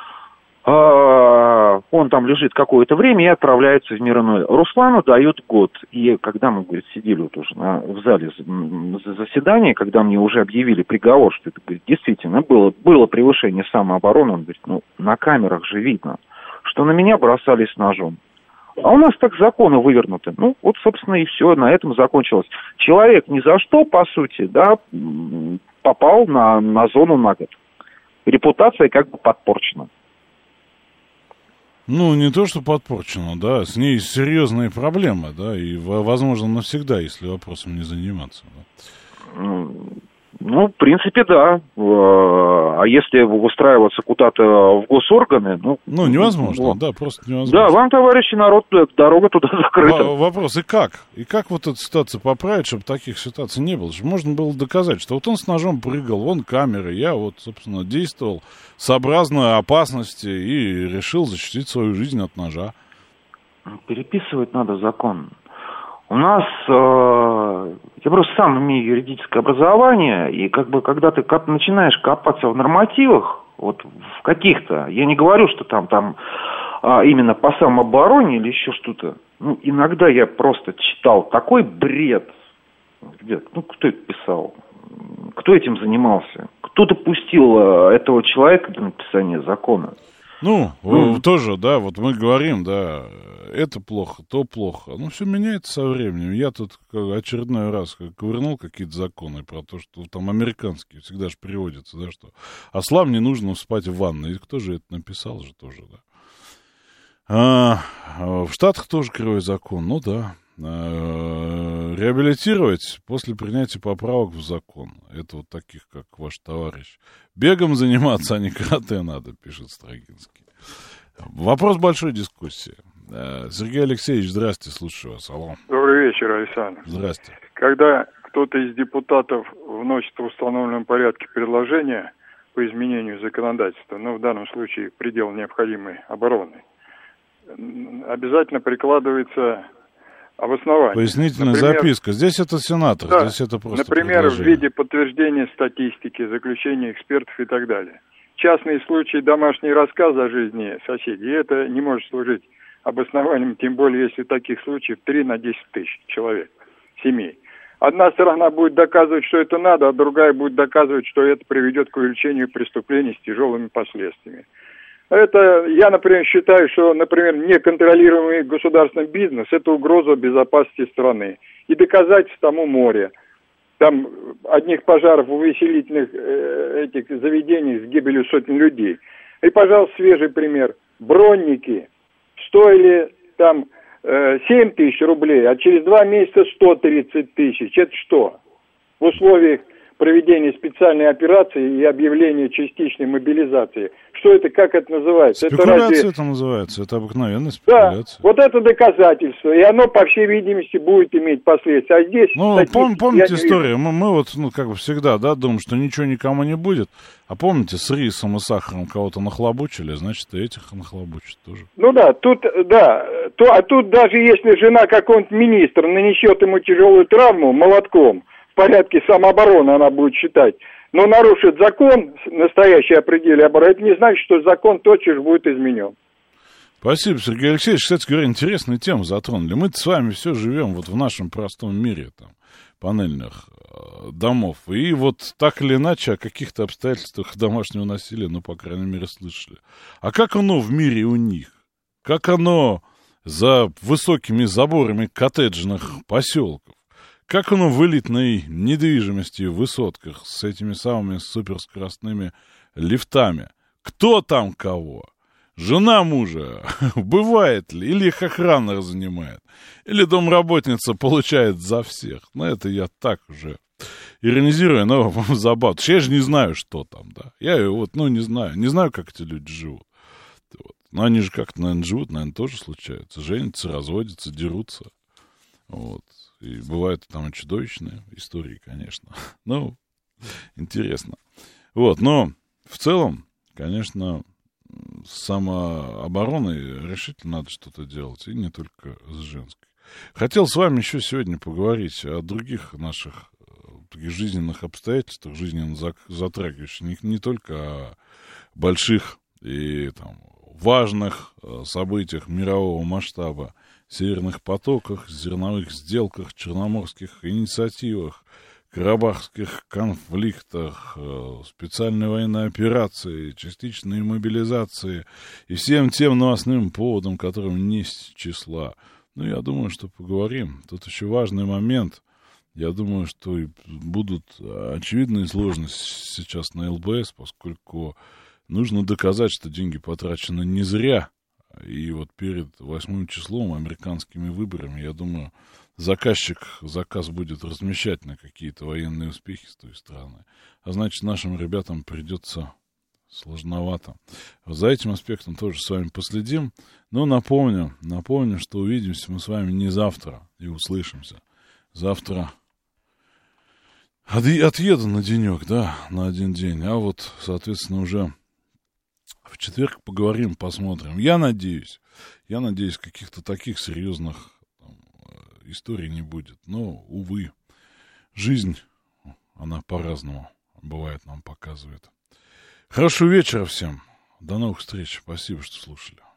он там лежит какое-то время и отправляется в мир иной. Руслану дают год. И когда мы, говорит, сидели вот уже в зале заседания, когда мне уже объявили приговор, что это, говорит, действительно было превышение самообороны, он говорит: на камерах же видно, что на меня бросались ножом. А у нас так законы вывернуты. Вот, собственно, и все, на этом закончилось. Человек ни за что, по сути, да, попал на зону на год. Репутация как бы подпорчена. Не то, что подпорчено, да, с ней серьезные проблемы, да, и, возможно, навсегда, если вопросом не заниматься. Да. В принципе, да. А если устраиваться куда-то в госорганы, невозможно, да, просто невозможно. Да, вам, товарищи, народ, дорога туда закрыта. Вопрос, и как? И как вот эту ситуацию поправить, чтобы таких ситуаций не было? Можно было доказать, что вот он с ножом прыгал, вон камеры, я вот, собственно, действовал сообразно опасности и решил защитить свою жизнь от ножа. Переписывать надо закон. У нас, я просто сам имею юридическое образование, и как бы когда ты начинаешь копаться в нормативах, вот в каких-то, я не говорю, что там именно по самообороне или еще что-то, иногда я просто читал такой бред. Ребят, кто это писал? Кто этим занимался? Кто допустил этого человека для написания закона? Тоже, да, вот мы говорим, да, это плохо, то плохо. Ну, все меняется со временем. Я тут очередной раз ковырнул какие-то законы про то, что там американские всегда же приводятся, да, что ослам не нужно спать в ванной. И кто же это написал же тоже, да. В Штатах тоже кривой закон, ну да. Реабилитировать после принятия поправок в закон. Это вот таких, как ваш товарищ. Бегом заниматься, а не карате надо, пишет Строгинский. Вопрос большой дискуссии. Сергей Алексеевич, здрасте, слушаю вас. Алло. Добрый вечер, Александр. Здрасте. Когда кто-то из депутатов вносит в установленном порядке предложение по изменению законодательства, ну, в данном случае предел необходимой обороны, обязательно прикладывается обоснование. Пояснительная записка. Здесь это сенатор, да, здесь это просто например, в виде подтверждения статистики, заключения экспертов и так далее. Частные случаи, домашние рассказы о жизни соседей, это не может служить обоснованием, тем более, если таких случаев 3 на 10 тысяч человек, семей. Одна сторона будет доказывать, что это надо, а другая будет доказывать, что это приведет к увеличению преступлений с тяжелыми последствиями. Это, я, например, считаю, что, например, неконтролируемый государственный бизнес – это угроза безопасности страны. И доказательств тому море. Там одних пожаров в увеселительных этих заведениях с гибелью сотен людей. И, пожалуйста, свежий пример. Бронники стоили там 7 тысяч рублей, а через 2 месяца 130 тысяч. Это что? В условиях проведения специальной операции и объявления частичной мобилизации. Что это, как это называется? Спекуляция это называется, это обыкновенная спекуляция. Да, вот это доказательство, и оно, по всей видимости, будет иметь последствия. А здесь... Ну, помните историю? Мы вот, ну, как бы всегда, да, думаем, что ничего никому не будет. А помните, с рисом и сахаром кого-то нахлобучили, значит, и этих нахлобучат тоже. Ну да, тут, да. А тут даже если жена какого-нибудь министра нанесет ему тяжелую травму молотком, в порядке самообороны она будет считать, но нарушит закон, настоящий о пределе обороны, это не значит, что закон тотчас же будет изменен. Спасибо, Сергей Алексеевич. Кстати говоря, интересную тему затронули. Мы-то с вами все живем вот в нашем простом мире, там, панельных домов. И вот так или иначе о каких-то обстоятельствах домашнего насилия, ну, по крайней мере, слышали. А как оно в мире у них? Как оно за высокими заборами коттеджных поселков? Как оно в элитной недвижимости в высотках с этими самыми суперскоростными лифтами? Кто там кого? Жена мужа? Бывает ли? Или их охрана занимает? Или домработница получает за всех? Ну, это я так уже иронизирую, но забавно. Я же не знаю, что там, да. Я вот, ну, не знаю. Не знаю, как эти люди живут. Вот. Но они же как-то, наверное, живут, наверное, тоже случается. Женятся, разводятся, дерутся. Вот. И бывают там и чудовищные истории, конечно. Ну, интересно. Вот, но в целом, конечно, с самообороной решительно надо что-то делать. И не только с женской. Хотел с вами еще сегодня поговорить о других наших таких жизненных обстоятельствах, жизненно затрагивающих. Не только о больших и там важных событиях мирового масштаба, северных потоках, зерновых сделках, черноморских инициативах, карабахских конфликтах, специальной военной операции, частичной мобилизации и всем тем новостным поводам, которым несть числа. Ну, я думаю, что поговорим. Тут еще важный момент. Я думаю, что будут очевидные сложности сейчас на ЛБС, поскольку нужно доказать, что деньги потрачены не зря. И вот перед 8 числом, американскими выборами, я думаю, заказ будет размещать на какие-то военные успехи с той стороны. А значит, нашим ребятам придется сложновато. За этим аспектом тоже с вами последим. Но напомню, что увидимся мы с вами не завтра и услышимся. Завтра отъеду на денек, да, на один день. А вот, соответственно, уже в четверг поговорим, посмотрим. Я надеюсь, каких-то таких серьезных историй не будет. Но, увы, жизнь, она по-разному бывает, нам показывает. Хорошего вечера всем. До новых встреч. Спасибо, что слушали.